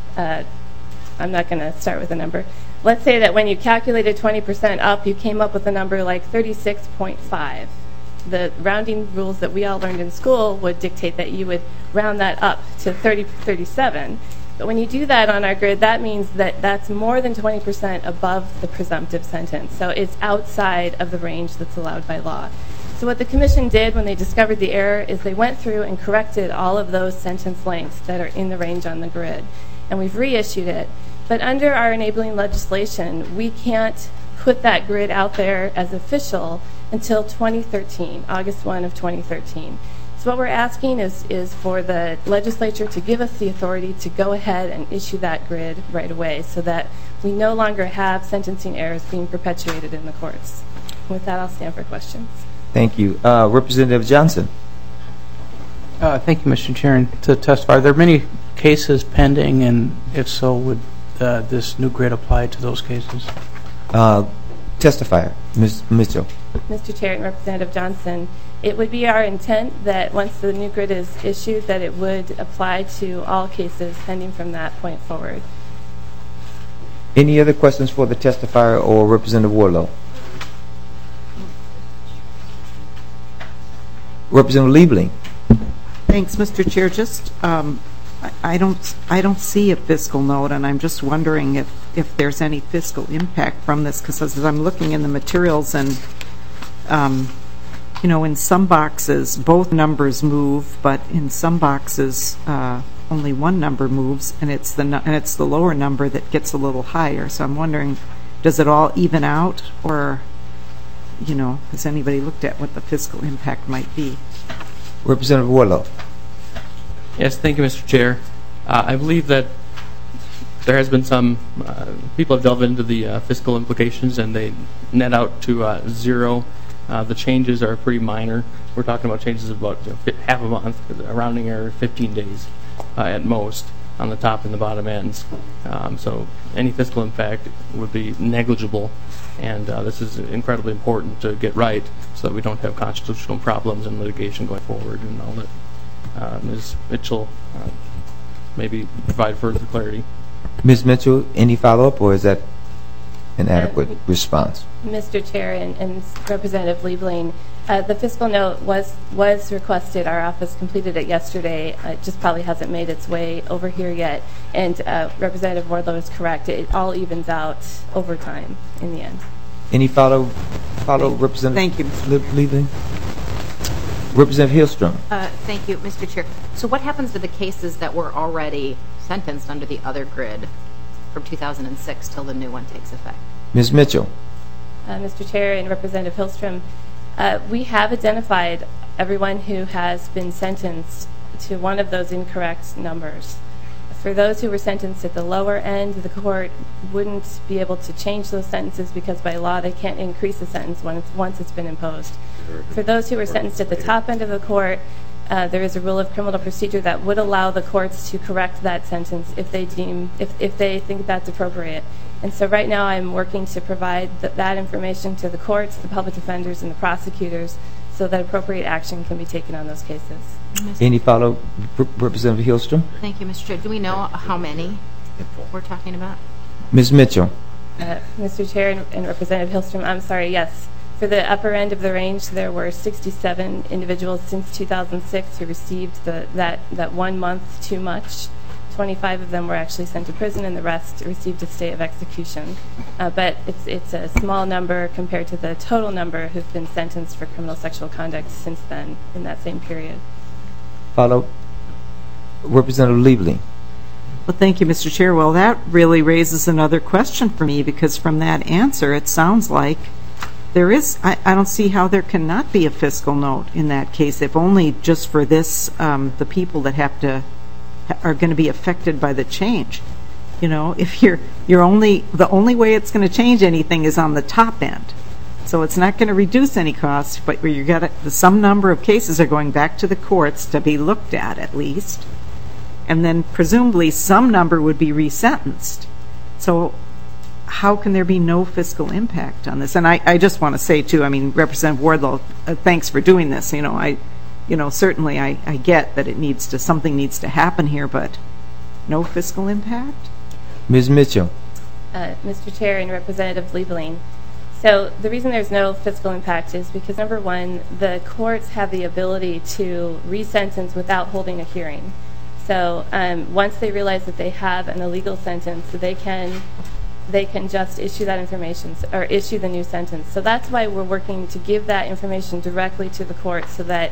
I'm not going to start with a number. Let's say that when you calculated 20% up, you came up with a number like 36.5. The rounding rules that we all learned in school would dictate that you would round that up to 37. But when you do that on our grid, that means that that's more than 20% above the presumptive sentence. So it's outside of the range that's allowed by law. So what the Commission did when they discovered the error is they went through and corrected all of those sentence lengths that are in the range on the grid. And we've reissued it. But under our enabling legislation, we can't put that grid out there as official until 2013, August 1 of 2013. So what we're asking is for the legislature to give us the authority to go ahead and issue that grid right away so that we no longer have sentencing errors being perpetuated in the courts. With that, I'll stand for questions. Thank you. Representative Johnson. Thank you, Mr. Chair. And to testify, are there many cases pending, and if so, would this new grid apply to those cases? Testifier, Ms. Mitchell. Mr. Chair and Representative Johnson, it would be our intent that once the new grid is issued, that it would apply to all cases pending from that point forward. Any other questions for the testifier or Representative Wardlow? Representative Liebling. Thanks, Mr. Chair. Just I don't see a fiscal note, and I'm just wondering if there's any fiscal impact from this, because as I'm looking in the materials, and you know, in some boxes both numbers move, but in some boxes only one number moves, and it's the lower number that gets a little higher. So I'm wondering, does it all even out, or you know, has anybody looked at what the fiscal impact might be? Representative Wardlow. Yes, thank you, Mr. Chair. I believe that there has been some people have delved into the fiscal implications, and they net out to zero. The changes are pretty minor. We're talking about changes of about half a month, a rounding error, 15 days at most on the top and the bottom ends. So any fiscal impact would be negligible, and this is incredibly important to get right so that we don't have constitutional problems and litigation going forward. And I'll let Ms. Mitchell maybe provide further clarity. Ms. Mitchell, any follow-up, or is that an adequate response? Mr. Chair and Representative Liebling, the fiscal note was requested. Our office completed it yesterday. It just probably hasn't made its way over here yet. And Representative Wardlow is correct. It all evens out over time in the end. Any follow, Representative? Thank you. Liebling? Representative Hillstrom. Thank you, Mr. Chair. So what happens to the cases that were already sentenced under the other grid from 2006 till the new one takes effect? Ms. Mitchell. Mr. Chair and Representative Hillstrom, we have identified everyone who has been sentenced to one of those incorrect numbers. For those who were sentenced at the lower end, the court wouldn't be able to change those sentences because by law they can't increase the sentence once it's been imposed. For those who were sentenced at the top end of the court, there is a rule of criminal procedure that would allow the courts to correct that sentence if they think that's appropriate. And so right now I'm working to provide that information to the courts, the public defenders, and the prosecutors so that appropriate action can be taken on those cases. Any follow, Representative Hillstrom? Thank you, Mr. Chair. Do we know how many we're talking about? Ms. Mitchell. Mr. Chair and Representative Hillstrom, I'm sorry, yes. For the upper end of the range, there were 67 individuals since 2006 who received that 1 month too much. 25 of them were actually sent to prison, and the rest received a stay of execution. But it's a small number compared to the total number who've been sentenced for criminal sexual conduct since then in that same period. Follow, Representative Liebling. Well, thank you, Mr. Chair. Well, that really raises another question for me because from that answer, it sounds like there is, I don't see how there cannot be a fiscal note in that case, if only just for this, the people that are going to be affected by the change. You know, if the only way it's going to change anything is on the top end. So it's not going to reduce any costs, but some number of cases are going back to the courts to be looked at least. And then presumably some number would be resentenced. So how can there be no fiscal impact on this? And I just want to say, too, I mean, Representative Wardlow, thanks for doing this. Certainly I get that something needs to happen here, but no fiscal impact? Ms. Mitchell. Mr. Chair and Representative Liebling, so the reason there's no fiscal impact is because, number one, the courts have the ability to resentence without holding a hearing. So once they realize that they have an illegal sentence, they can just issue that information or issue the new sentence. So that's why we're working to give that information directly to the court so that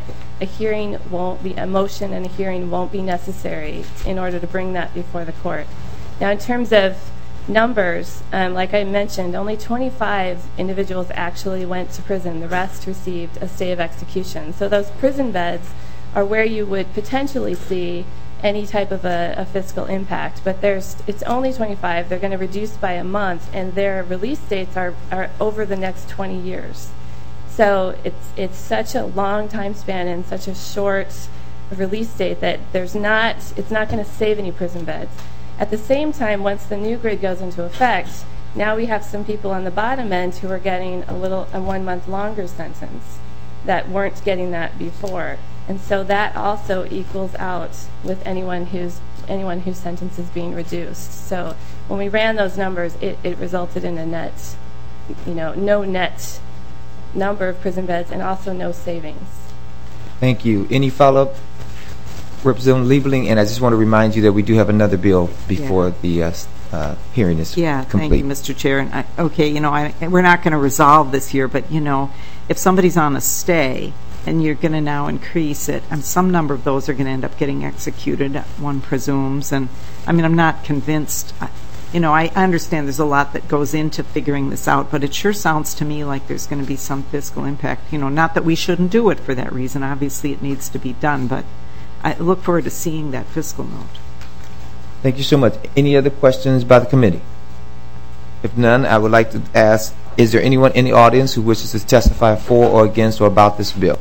a motion and a hearing won't be necessary in order to bring that before the court. Now, in terms of numbers, like I mentioned, only 25 individuals actually went to prison. The rest received a stay of execution. So those prison beds are where you would potentially see any type of a fiscal impact, but it's only 25. They're going to reduce by a month, and their release dates are over the next 20 years. So it's such a long time span and such a short release date that it's not going to save any prison beds. At the same time, once the new grid goes into effect, now we have some people on the bottom end who are getting a 1 month longer sentence that weren't getting that before. And so that also equals out with anyone whose sentence is being reduced. So when we ran those numbers, it resulted in a net, no net number of prison beds and also no savings. Thank you. Any follow-up? Representative Liebling, and I just want to remind you that we do have another bill before the hearing is complete. Thank you, Mr. Chair. And we're not going to resolve this here, but if somebody's on a stay and you're going to now increase it, and some number of those are going to end up getting executed, one presumes. And I'm not convinced. I understand there's a lot that goes into figuring this out, but it sure sounds to me like there's going to be some fiscal impact. Not that we shouldn't do it for that reason. Obviously, it needs to be done, but I look forward to seeing that fiscal note. Thank you so much. Any other questions by the committee? If none, I would like to ask, is there anyone in the audience who wishes to testify for or against or about this bill?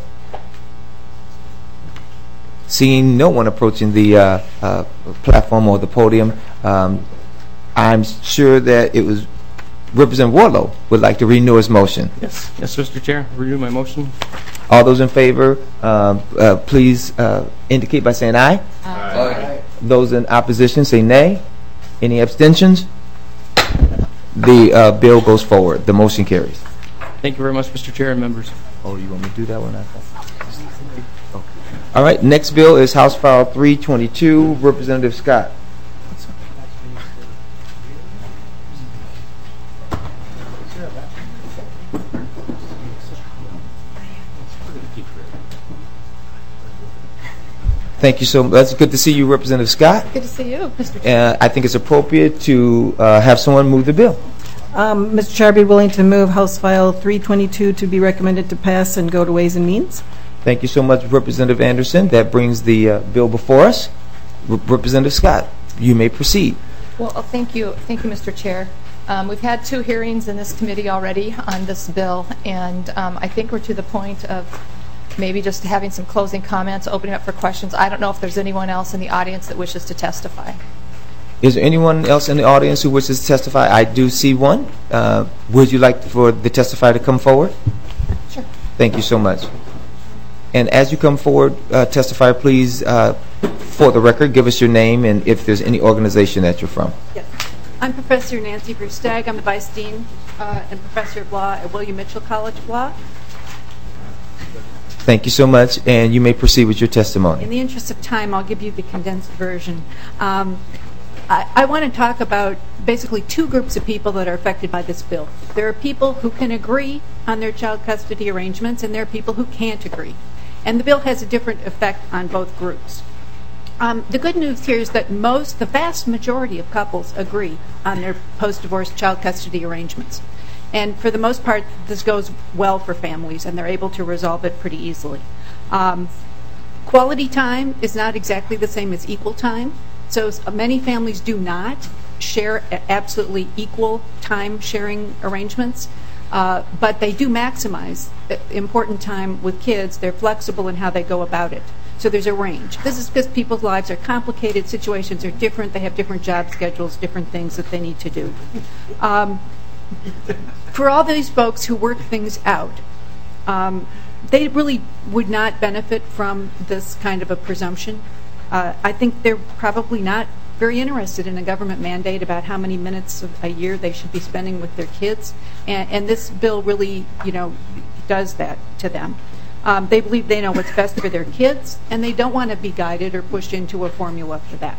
Seeing no one approaching the platform or the podium, I'm sure that it was Representative Wardlow would like to renew his motion. Yes, Mr. Chair, renew my motion. All those in favor, please indicate by saying aye. Aye. Those in opposition say nay. Any abstentions? The bill goes forward. The motion carries. Thank you very much, Mr. Chair and members. Oh, you want me to do that one? All right, next bill is House File 322, Representative Scott. Thank you so much. That's good to see you, Representative Scott. Good to see you, Mr. Chair. I think it's appropriate to have someone move the bill. Mr. Chair, I'd be willing to move House File 322 to be recommended to pass and go to Ways and Means. Thank you so much, Representative Anderson. That brings the bill before us. Representative Scott, you may proceed. Well, thank you, Mr. Chair. We've had 2 hearings in this committee already on this bill, and I think we're to the point of maybe just having some closing comments, opening up for questions. I don't know if there's anyone else in the audience that wishes to testify. Is there anyone else in the audience who wishes to testify? I do see one. Would you like for the testifier to come forward? Sure. Thank you so much. And as you come forward, testifier, please, for the record, give us your name and if there's any organization that you're from. Yes. I'm Professor Nancy Versteg. I'm the Vice Dean and Professor of Law at William Mitchell College of Law. Thank you so much, and you may proceed with your testimony. In the interest of time, I'll give you the condensed version. I want to talk about basically 2 groups of people that are affected by this bill. There are people who can agree on their child custody arrangements, and there are people who can't agree. And the bill has a different effect on both groups. The good news here is that the vast majority of couples agree on their post-divorce child custody arrangements. And for the most part, this goes well for families, and they're able to resolve it pretty easily. Quality time is not exactly the same as equal time. So many families do not share absolutely equal time-sharing arrangements, but they do maximize important time with kids. They're flexible in how they go about it. So there's a range. This is because people's lives are complicated, situations are different, they have different job schedules, different things that they need to do. For all these folks who work things out, they really would not benefit from this kind of a presumption. I think they're probably not very interested in a government mandate about how many minutes a year they should be spending with their kids, and this bill really, does that to them. They believe they know what's best for their kids, and they don't want to be guided or pushed into a formula for that.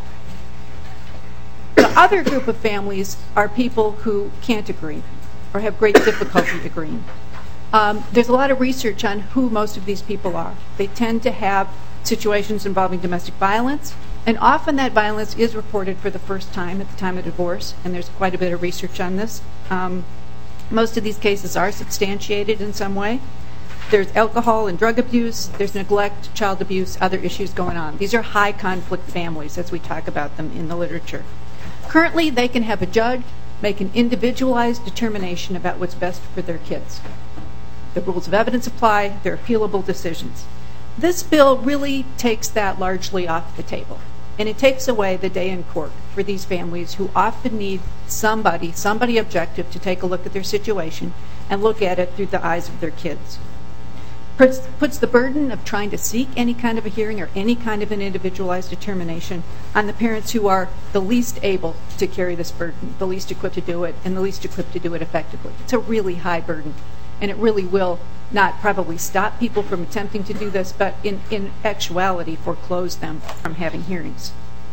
The other group of families are people who can't agree or have great difficulty agreeing. There's a lot of research on who most of these people are. They tend to have situations involving domestic violence, and often that violence is reported for the first time at the time of divorce, and there's quite a bit of research on this. Most of these cases are substantiated in some way. There's alcohol and drug abuse, there's neglect, child abuse, other issues going on. These are high conflict families as we talk about them in the literature. Currently, they can have a judge make an individualized determination about what's best for their kids. The rules of evidence apply, they're appealable decisions. This bill really takes that largely off the table, and it takes away the day in court for these families who often need somebody objective to take a look at their situation and look at it through the eyes of their kids. Puts the burden of trying to seek any kind of a hearing or any kind of an individualized determination on the parents who are the least able to carry this burden, the least equipped to do it, and the least equipped to do it effectively. It's a really high burden, and it really will not probably stop people from attempting to do this, but in actuality foreclose them from having hearings.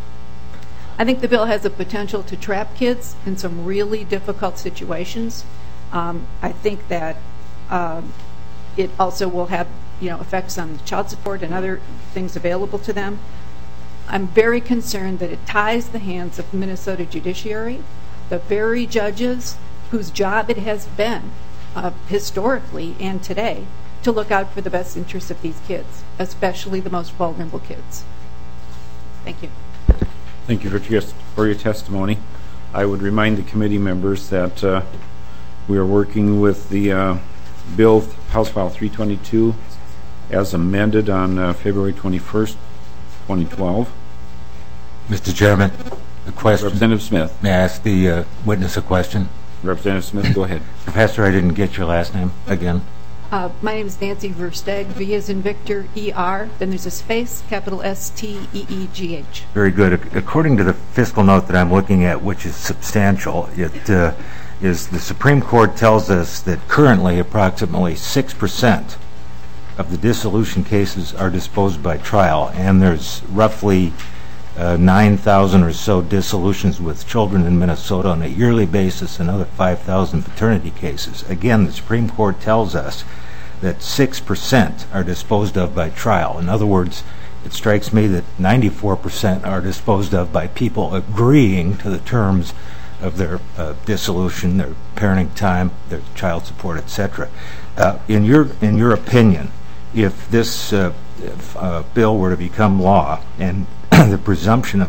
I think the bill has the potential to trap kids in some really difficult situations. I think that it also will have effects on child support and other things available to them. I'm very concerned that it ties the hands of the Minnesota judiciary, the very judges whose job it has been historically and today to look out for the best interests of these kids, especially the most vulnerable kids. Thank you. Thank you for your testimony. I would remind the committee members that we are working with the bill, House File 322, as amended on February 21st, 2012. Mr. Chairman, a question. Representative Smith. May I ask the witness a question? Representative Smith, go ahead. Professor, I didn't get your last name again. My name is Nancy Versteeg. V as in Victor, E-R. Then there's a space, capital S-T-E-E-G-H. Very good. According to the fiscal note that I'm looking at, which is substantial, it is the Supreme Court tells us that currently approximately 6% of the dissolution cases are disposed by trial, and there's roughly 9,000 or so dissolutions with children in Minnesota on a yearly basis, another 5,000 paternity cases. Again, the Supreme Court tells us that 6% are disposed of by trial. In other words, it strikes me that 94% are disposed of by people agreeing to the terms of their dissolution, their parenting time, their child support, etc. In your opinion, if this bill were to become law and the presumption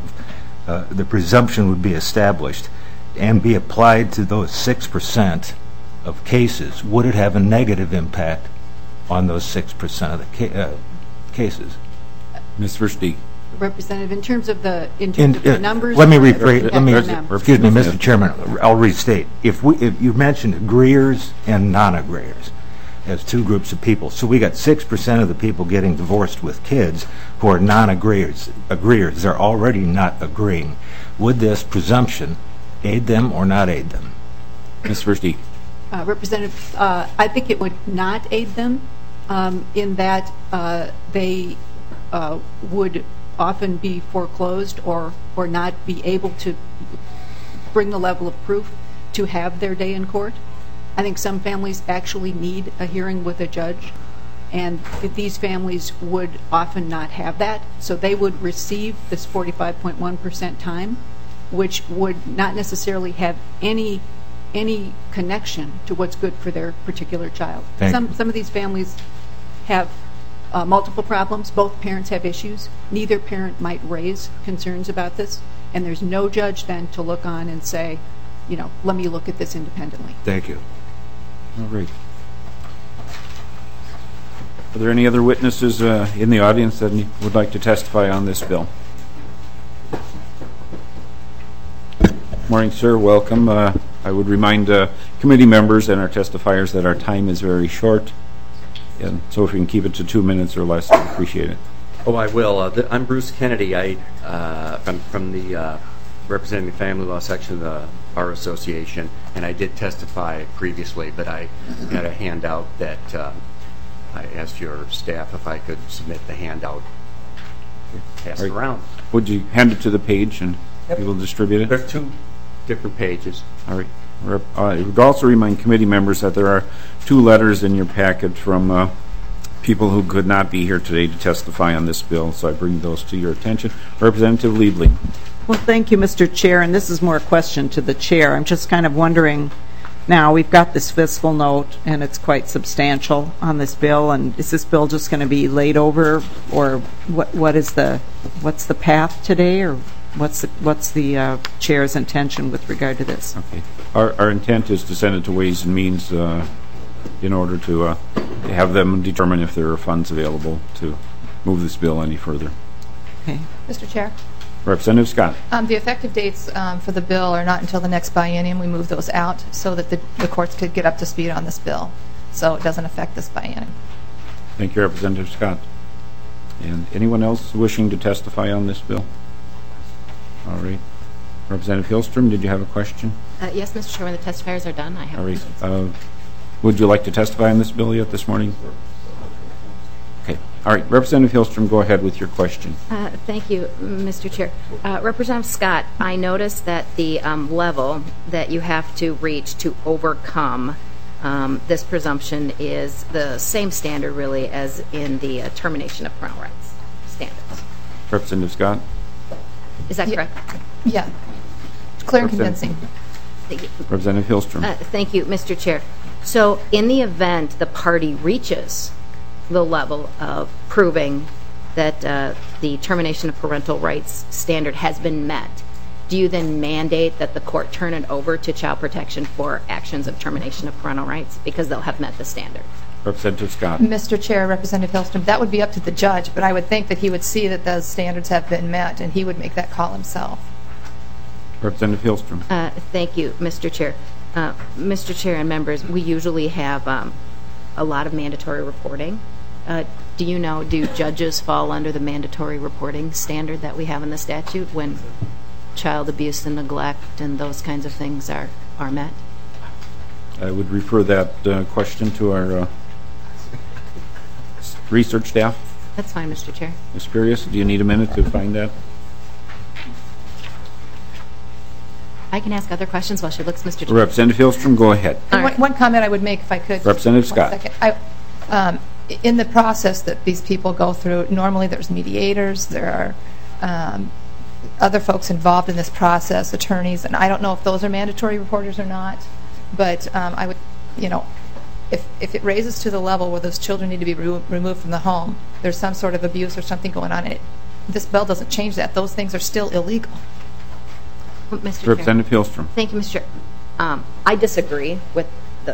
would be established and be applied to those 6% of cases, would it have a negative impact on those 6% of the cases? Ms. Versteeg. Representative, in terms of the numbers. Let me rephrase. Excuse me, Mr. Chairman. I'll restate. If you mentioned agreeers and non-agreeers as two groups of people, so we got 6% of the people getting divorced with kids who are non-agreeers. They're already not agreeing. Would this presumption aid them or not aid them? Ms. Versteeg. Representative, I think it would not aid them in that they would often be foreclosed or not be able to bring the level of proof to have their day in court. I think some families actually need a hearing with a judge, and these families would often not have that, so they would receive this 45.1% time, which would not necessarily have any connection to what's good for their particular child. Some of these families have multiple problems. Both parents have issues. Neither parent might raise concerns about this, and there's no judge then to look on and say, let me look at this independently. Thank you. All right. Are there any other witnesses in the audience that would like to testify on this bill? Morning, sir. Welcome. I would remind committee members and our testifiers that our time is very short, and so if we can keep it to 2 minutes or less, I'd appreciate it. Oh, I will. I'm Bruce Kennedy. From the representing the Family Law Section of the Bar Association, and I did testify previously, but I had a handout that I asked your staff if I could submit the handout, pass it around. Would you hand it to the page and we will distribute it? There's 2 different pages. All right. I would also remind committee members that there are 2 letters in your packet from people who could not be here today to testify on this bill, so I bring those to your attention. Representative Liebling. Well, thank you, Mr. Chair, and this is more a question to the Chair. I'm just kind of wondering, now we've got this fiscal note, and it's quite substantial on this bill, and is this bill just going to be laid over, or what's the path today, or what's the Chair's intention with regard to this? Okay. Our intent is to send it to Ways and Means in order to have them determine if there are funds available to move this bill any further. Okay. Mr. Chair. Representative Scott. The effective dates for the bill are not until the next biennium. We move those out so that the courts could get up to speed on this bill, so it doesn't affect this biennium. Thank you, Representative Scott. And anyone else wishing to testify on this bill? All right. Representative Hillstrom, did you have a question? Yes, Mr. Chairman, the testifiers are done. I have questions. Would you like to testify on this bill yet this morning? Okay. All right. Representative Hillstrom, go ahead with your question. Thank you, Mr. Chair. Representative Scott, I noticed that the level that you have to reach to overcome this presumption is the same standard, really, as in the termination of parental rights standards. Representative Scott? Is that correct? Yeah. Clear and convincing. Thank you. Representative Hillstrom. Thank you, Mr. Chair. So in the event the party reaches the level of proving that the termination of parental rights standard has been met, do you then mandate that the court turn it over to Child Protection for actions of termination of parental rights because they'll have met the standard? Representative Scott. Mr. Chair, Representative Hillstrom, that would be up to the judge, but I would think that he would see that those standards have been met and he would make that call himself. Representative Hillstrom. Thank you, Mr. Chair. Mr. Chair and members, we usually have a lot of mandatory reporting. Do you know, do judges fall under the mandatory reporting standard that we have in the statute when child abuse and neglect and those kinds of things are met? I would refer that question to our research staff. That's fine, Mr. Chair. Ms. Furious, do you need a minute to find that? I can ask other questions while she looks, Mr. Chair. Representative Hillstrom, go ahead. One comment I would make, if I could. Representative Scott. In the process that these people go through, normally there's mediators, there are other folks involved in this process, attorneys, and I don't know if those are mandatory reporters or not, but I would, if it raises to the level where those children need to be removed from the home, there's some sort of abuse or something going on, this bill doesn't change that. Those things are still illegal. Mr. Representative Hillstrom. Thank you, Mr. Chair. I disagree with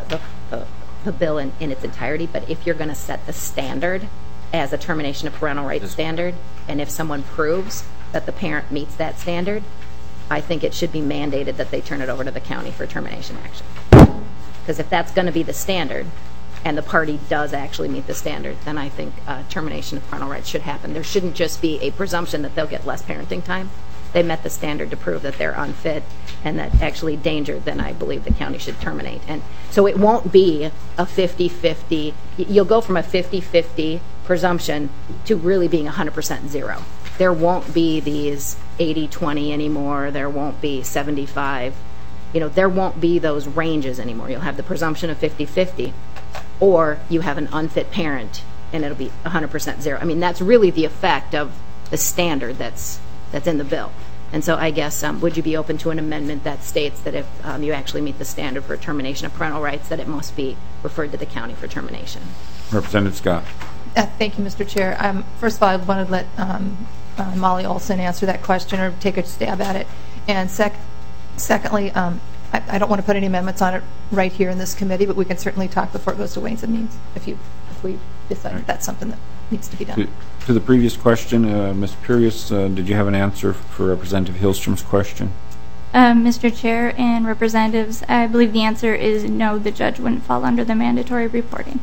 the bill in its entirety, but if you're going to set the standard as a termination of parental rights standard, and if someone proves that the parent meets that standard, I think it should be mandated that they turn it over to the county for termination action. Because if that's going to be the standard, and the party does actually meet the standard, then I think termination of parental rights should happen. There shouldn't just be a presumption that they'll get less parenting time. They met the standard to prove that they're unfit and that actually danger, then I believe the county should terminate. And so it won't be a 50-50. You'll go from a 50-50 presumption to really being 100% zero. There won't be these 80-20 anymore. There won't be 75. There won't be those ranges anymore. You'll have the presumption of 50-50, or you have an unfit parent and it'll be 100% zero. I mean, that's really the effect of the standard that's in the bill. And so I guess, would you be open to an amendment that states that if you actually meet the standard for termination of parental rights, that it must be referred to the county for termination? Representative Scott. Thank you, Mr. Chair. First of all, I want to let Molly Olson answer that question or take a stab at it. And secondly, I don't want to put any amendments on it right here in this committee, but we can certainly talk before it goes to Ways and Means if we decide that's something that needs to be done. To the previous question, Ms. Purius, did you have an answer for Representative Hillstrom's question? Mr. Chair and Representatives, I believe the answer is no, the judge wouldn't fall under the mandatory reporting.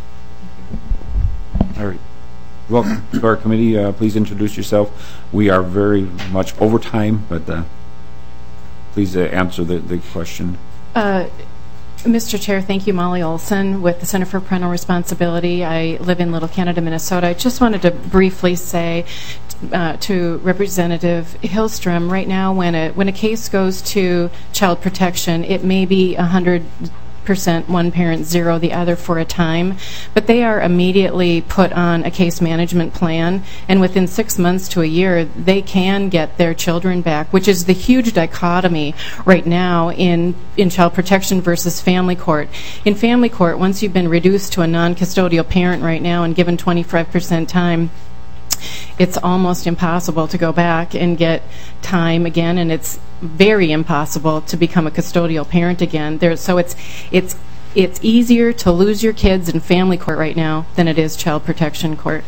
All right. Welcome to our committee. Please introduce yourself. We are very much over time, but please answer the question. Mr. Chair, thank you. Molly Olson with the Center for Parental Responsibility. I live in Little Canada, Minnesota. I just wanted to briefly say to Representative Hillstrom, right now when a case goes to child protection, it may be 100% one parent, zero the other for a time, but they are immediately put on a case management plan, and within 6 months to a year they can get their children back, which is the huge dichotomy right now in child protection versus family court. In family court, once you've been reduced to a non-custodial parent right now and given 25% time, it's almost impossible to go back and get time again, and it's very impossible to become a custodial parent again. So it's easier to lose your kids in family court right now than it is child protection court.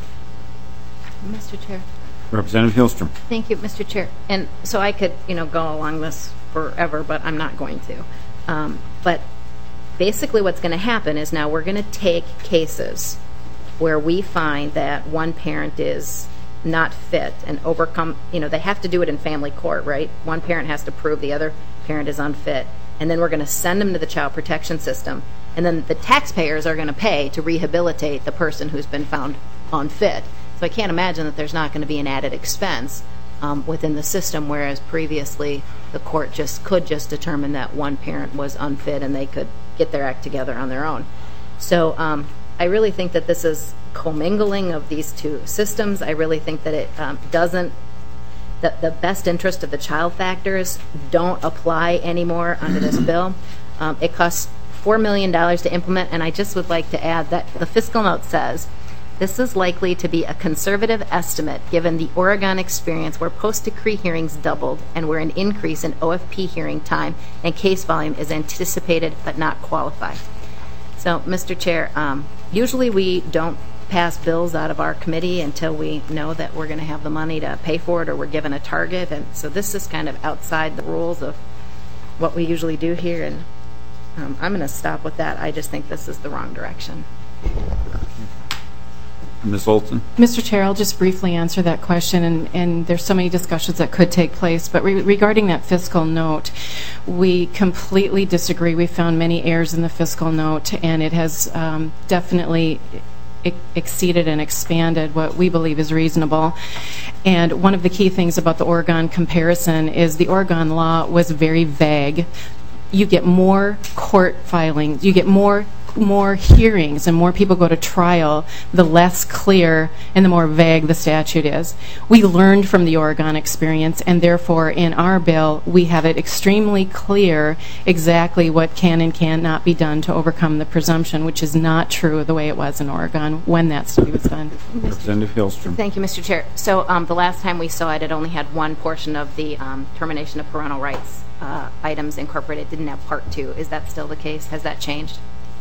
Mr. Chair. Representative Hillstrom. Thank you, Mr. Chair. And so I could, go along this forever, but I'm not going to. But basically what's going to happen is now we're going to take cases where we find that one parent is not fit and overcome, they have to do it in family court, right? One parent has to prove the other parent is unfit, and then we're going to send them to the child protection system, and then the taxpayers are going to pay to rehabilitate the person who's been found unfit. So I can't imagine that there's not going to be an added expense within the system, whereas previously the court could just determine that one parent was unfit and they could get their act together on their own. So I really think that this is commingling of these two systems. I really think that it doesn't, that the best interest of the child factors don't apply anymore under this bill. It costs $4 million to implement, and I just would like to add that the fiscal note says this is likely to be a conservative estimate given the Oregon experience where post-decree hearings doubled and where an increase in OFP hearing time and case volume is anticipated but not qualified. So, Mr. Chair, usually we don't pass bills out of our committee until we know that we're going to have the money to pay for it or we're given a target, and so this is kind of outside the rules of what we usually do here, and I'm going to stop with that. I just think this is the wrong direction. Ms. Olson? Mr. Chair, I'll just briefly answer that question, and there's so many discussions that could take place, but regarding that fiscal note, we completely disagree. We found many errors in the fiscal note, and it has definitely exceeded and expanded what we believe is reasonable. And one of the key things about the Oregon comparison is the Oregon law was very vague. You get more court filings, you get more hearings, and more people go to trial, the less clear and the more vague the statute is. We learned from the Oregon experience, and therefore in our bill we have it extremely clear exactly what can and cannot be done to overcome the presumption, which is not true the way it was in Oregon when that study was done. Representative Hillstrom. Thank you, Mr. Chair. So the last time we saw it, it only had one portion of the termination of parental rights items incorporated. It didn't have part 2. Is that still the case? Has that changed?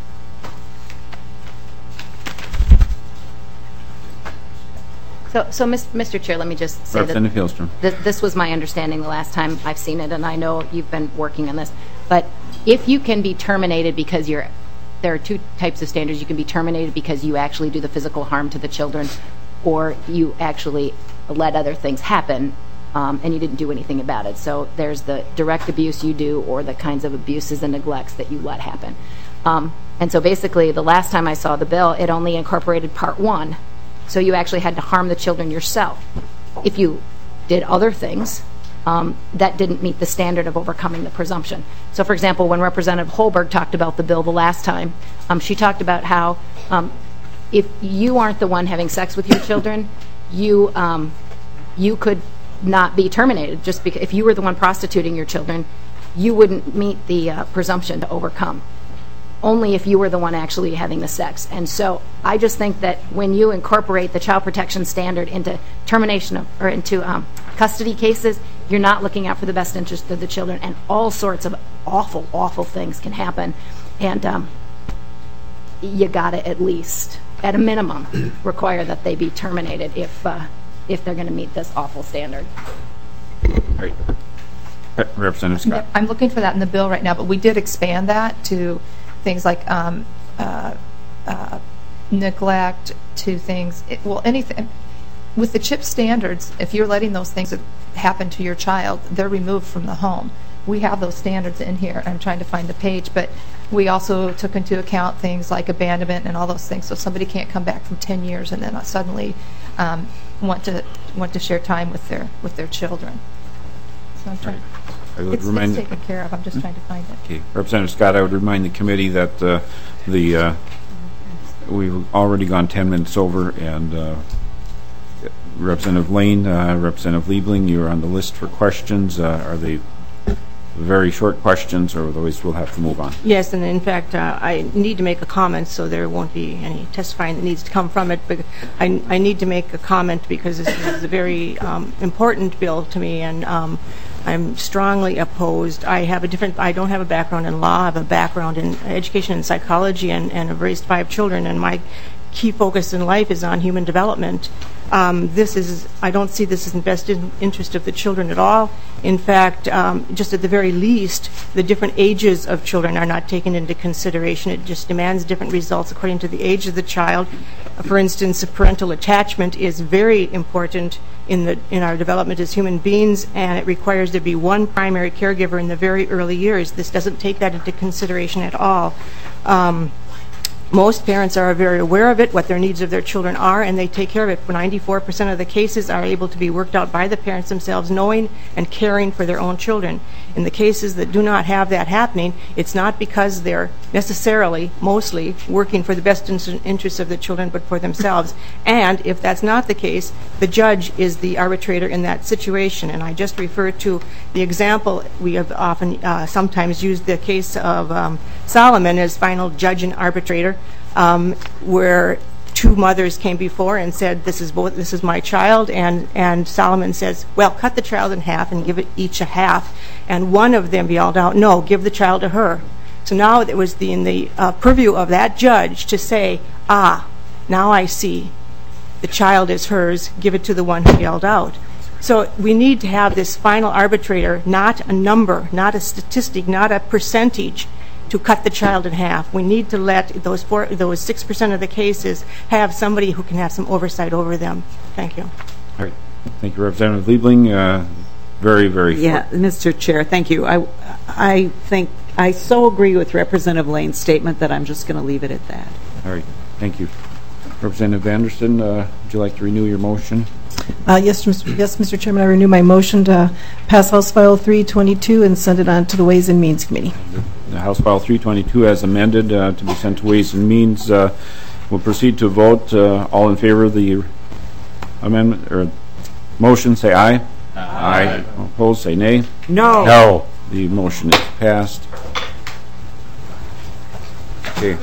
So, Mr. Chair, let me just say that this was my understanding the last time I've seen it, and I know you've been working on this. But if you can be terminated because there are 2 types of standards. You can be terminated because you actually do the physical harm to the children, or you actually let other things happen, and you didn't do anything about it. So there's the direct abuse you do, or the kinds of abuses and neglects that you let happen. And so basically, the last time I saw the bill, it only incorporated part 1. So you actually had to harm the children yourself. If you did other things, that didn't meet the standard of overcoming the presumption. So, for example, when Representative Holberg talked about the bill the last time, she talked about how if you aren't the one having sex with your children, you could not be terminated. Just because if you were the one prostituting your children, you wouldn't meet the presumption to overcome. Only if you were the one actually having the sex. And so I just think that when you incorporate the child protection standard into termination of, or into custody cases, you're not looking out for the best interest of the children, and all sorts of awful, awful things can happen. And you got to at least, at a minimum, require that they be terminated if they're going to meet this awful standard. Right. Representative Scott. I'm looking for that in the bill right now, but we did expand that to things like neglect, to things, anything. With the CHIP standards, if you're letting those things happen to your child, they're removed from the home. We have those standards in here. I'm trying to find the page, but we also took into account things like abandonment and all those things. So somebody can't come back from 10 years and then suddenly want to share time with their children. So I'm trying. It's taken care of. I'm just trying to find it. Okay. Representative Scott, I would remind the committee that we've already gone 10 minutes over, and Representative Lane, Representative Liebling, you're on the list for questions. Are they very short questions, or otherwise we'll have to move on? Yes, and in fact, I need to make a comment, so there won't be any testifying that needs to come from it, but I need to make a comment because this is a very important bill to me, and I'm strongly opposed. I don't have a background in law. I have a background in education and psychology, and have raised 5 children, and my key focus in life is on human development. I don't see this as in best interest of the children at all. In fact, just at the very least, the different ages of children are not taken into consideration. It just demands different results according to the age of the child. For instance, parental attachment is very important in our development as human beings, and it requires there be one primary caregiver in the very early years. This doesn't take that into consideration at all. Most parents are very aware of it, what their needs of their children are, and they take care of it. 94% of the cases are able to be worked out by the parents themselves, knowing and caring for their own children. In the cases that do not have that happening, it's not because they're necessarily, mostly, working for the best interests of the children, but for themselves. And if that's not the case, the judge is the arbitrator in that situation. And I just refer to the example we have often sometimes used the case of Solomon as final judge and arbitrator, where 2 mothers came before and said, this is my child, and Solomon says, well, cut the child in half and give it each a half. And one of them yelled out, no, give the child to her. So now it was in the purview of that judge to say, now I see, the child is hers, give it to the one who yelled out. So we need to have this final arbitrator, not a number, not a statistic, not a percentage, to cut the child in half. We need to let those 6% of the cases have somebody who can have some oversight over them. Thank you. All right. Thank you, Representative Liebling. Very, very Yeah, Mr. Chair, thank you. I think I so agree with Representative Lane's statement that I'm just going to leave it at that. All right. Thank you. Representative Anderson, would you like to renew your motion? Yes, Mr. Chairman, I renew my motion to pass House File 322 and send it on to the Ways and Means Committee. The House File 322 as amended to be sent to Ways and Means. We'll proceed to vote. All in favor of the amendment or motion, say aye. Aye. Opposed, say nay. No. No. The motion is passed. Okay.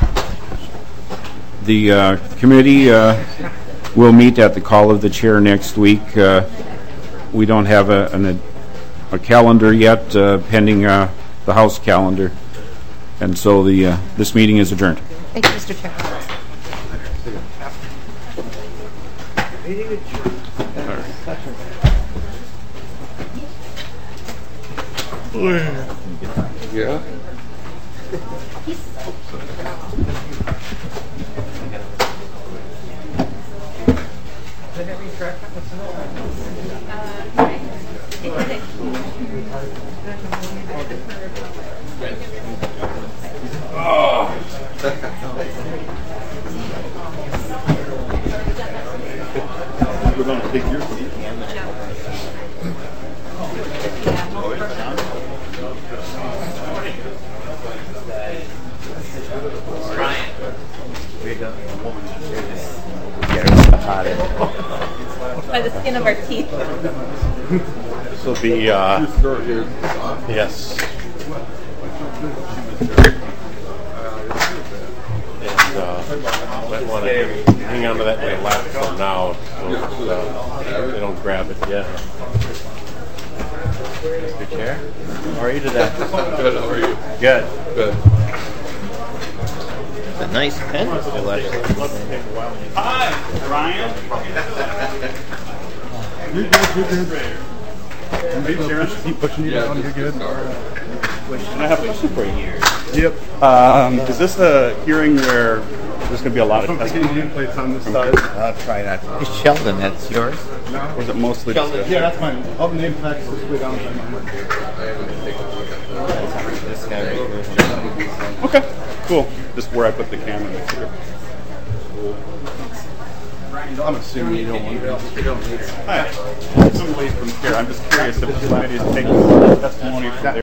The committee will meet at the call of the chair next week. We don't have a calendar yet, pending the House calendar, and so this meeting is adjourned. Thank you, Mr. Chair. Yeah. We're going to take your seat. By the skin of our teeth. This will be, yes. And might want to hang on to that way left for now so they don't grab it yet. Mr. Chair, how are you today? Good, how are you? Good. Good. It's a nice pen. Hi, Ryan. You're good. Hey, Sharon, keep pushing you down. You're good. I have a question for you. Yep. Is this a hearing where there's going to be a lot of testimony plates on this side? I'll try not to. It's Sheldon, that's yours? Or is it mostly discussion? Yeah, that's mine. I'll name tags this way down. This guy right here. Okay, cool. Just where I put the camera next here. Cool. I'm assuming you don't want to. You don't need it. Hi. I'm late from here. I'm just curious if the committee is taking testimony from there.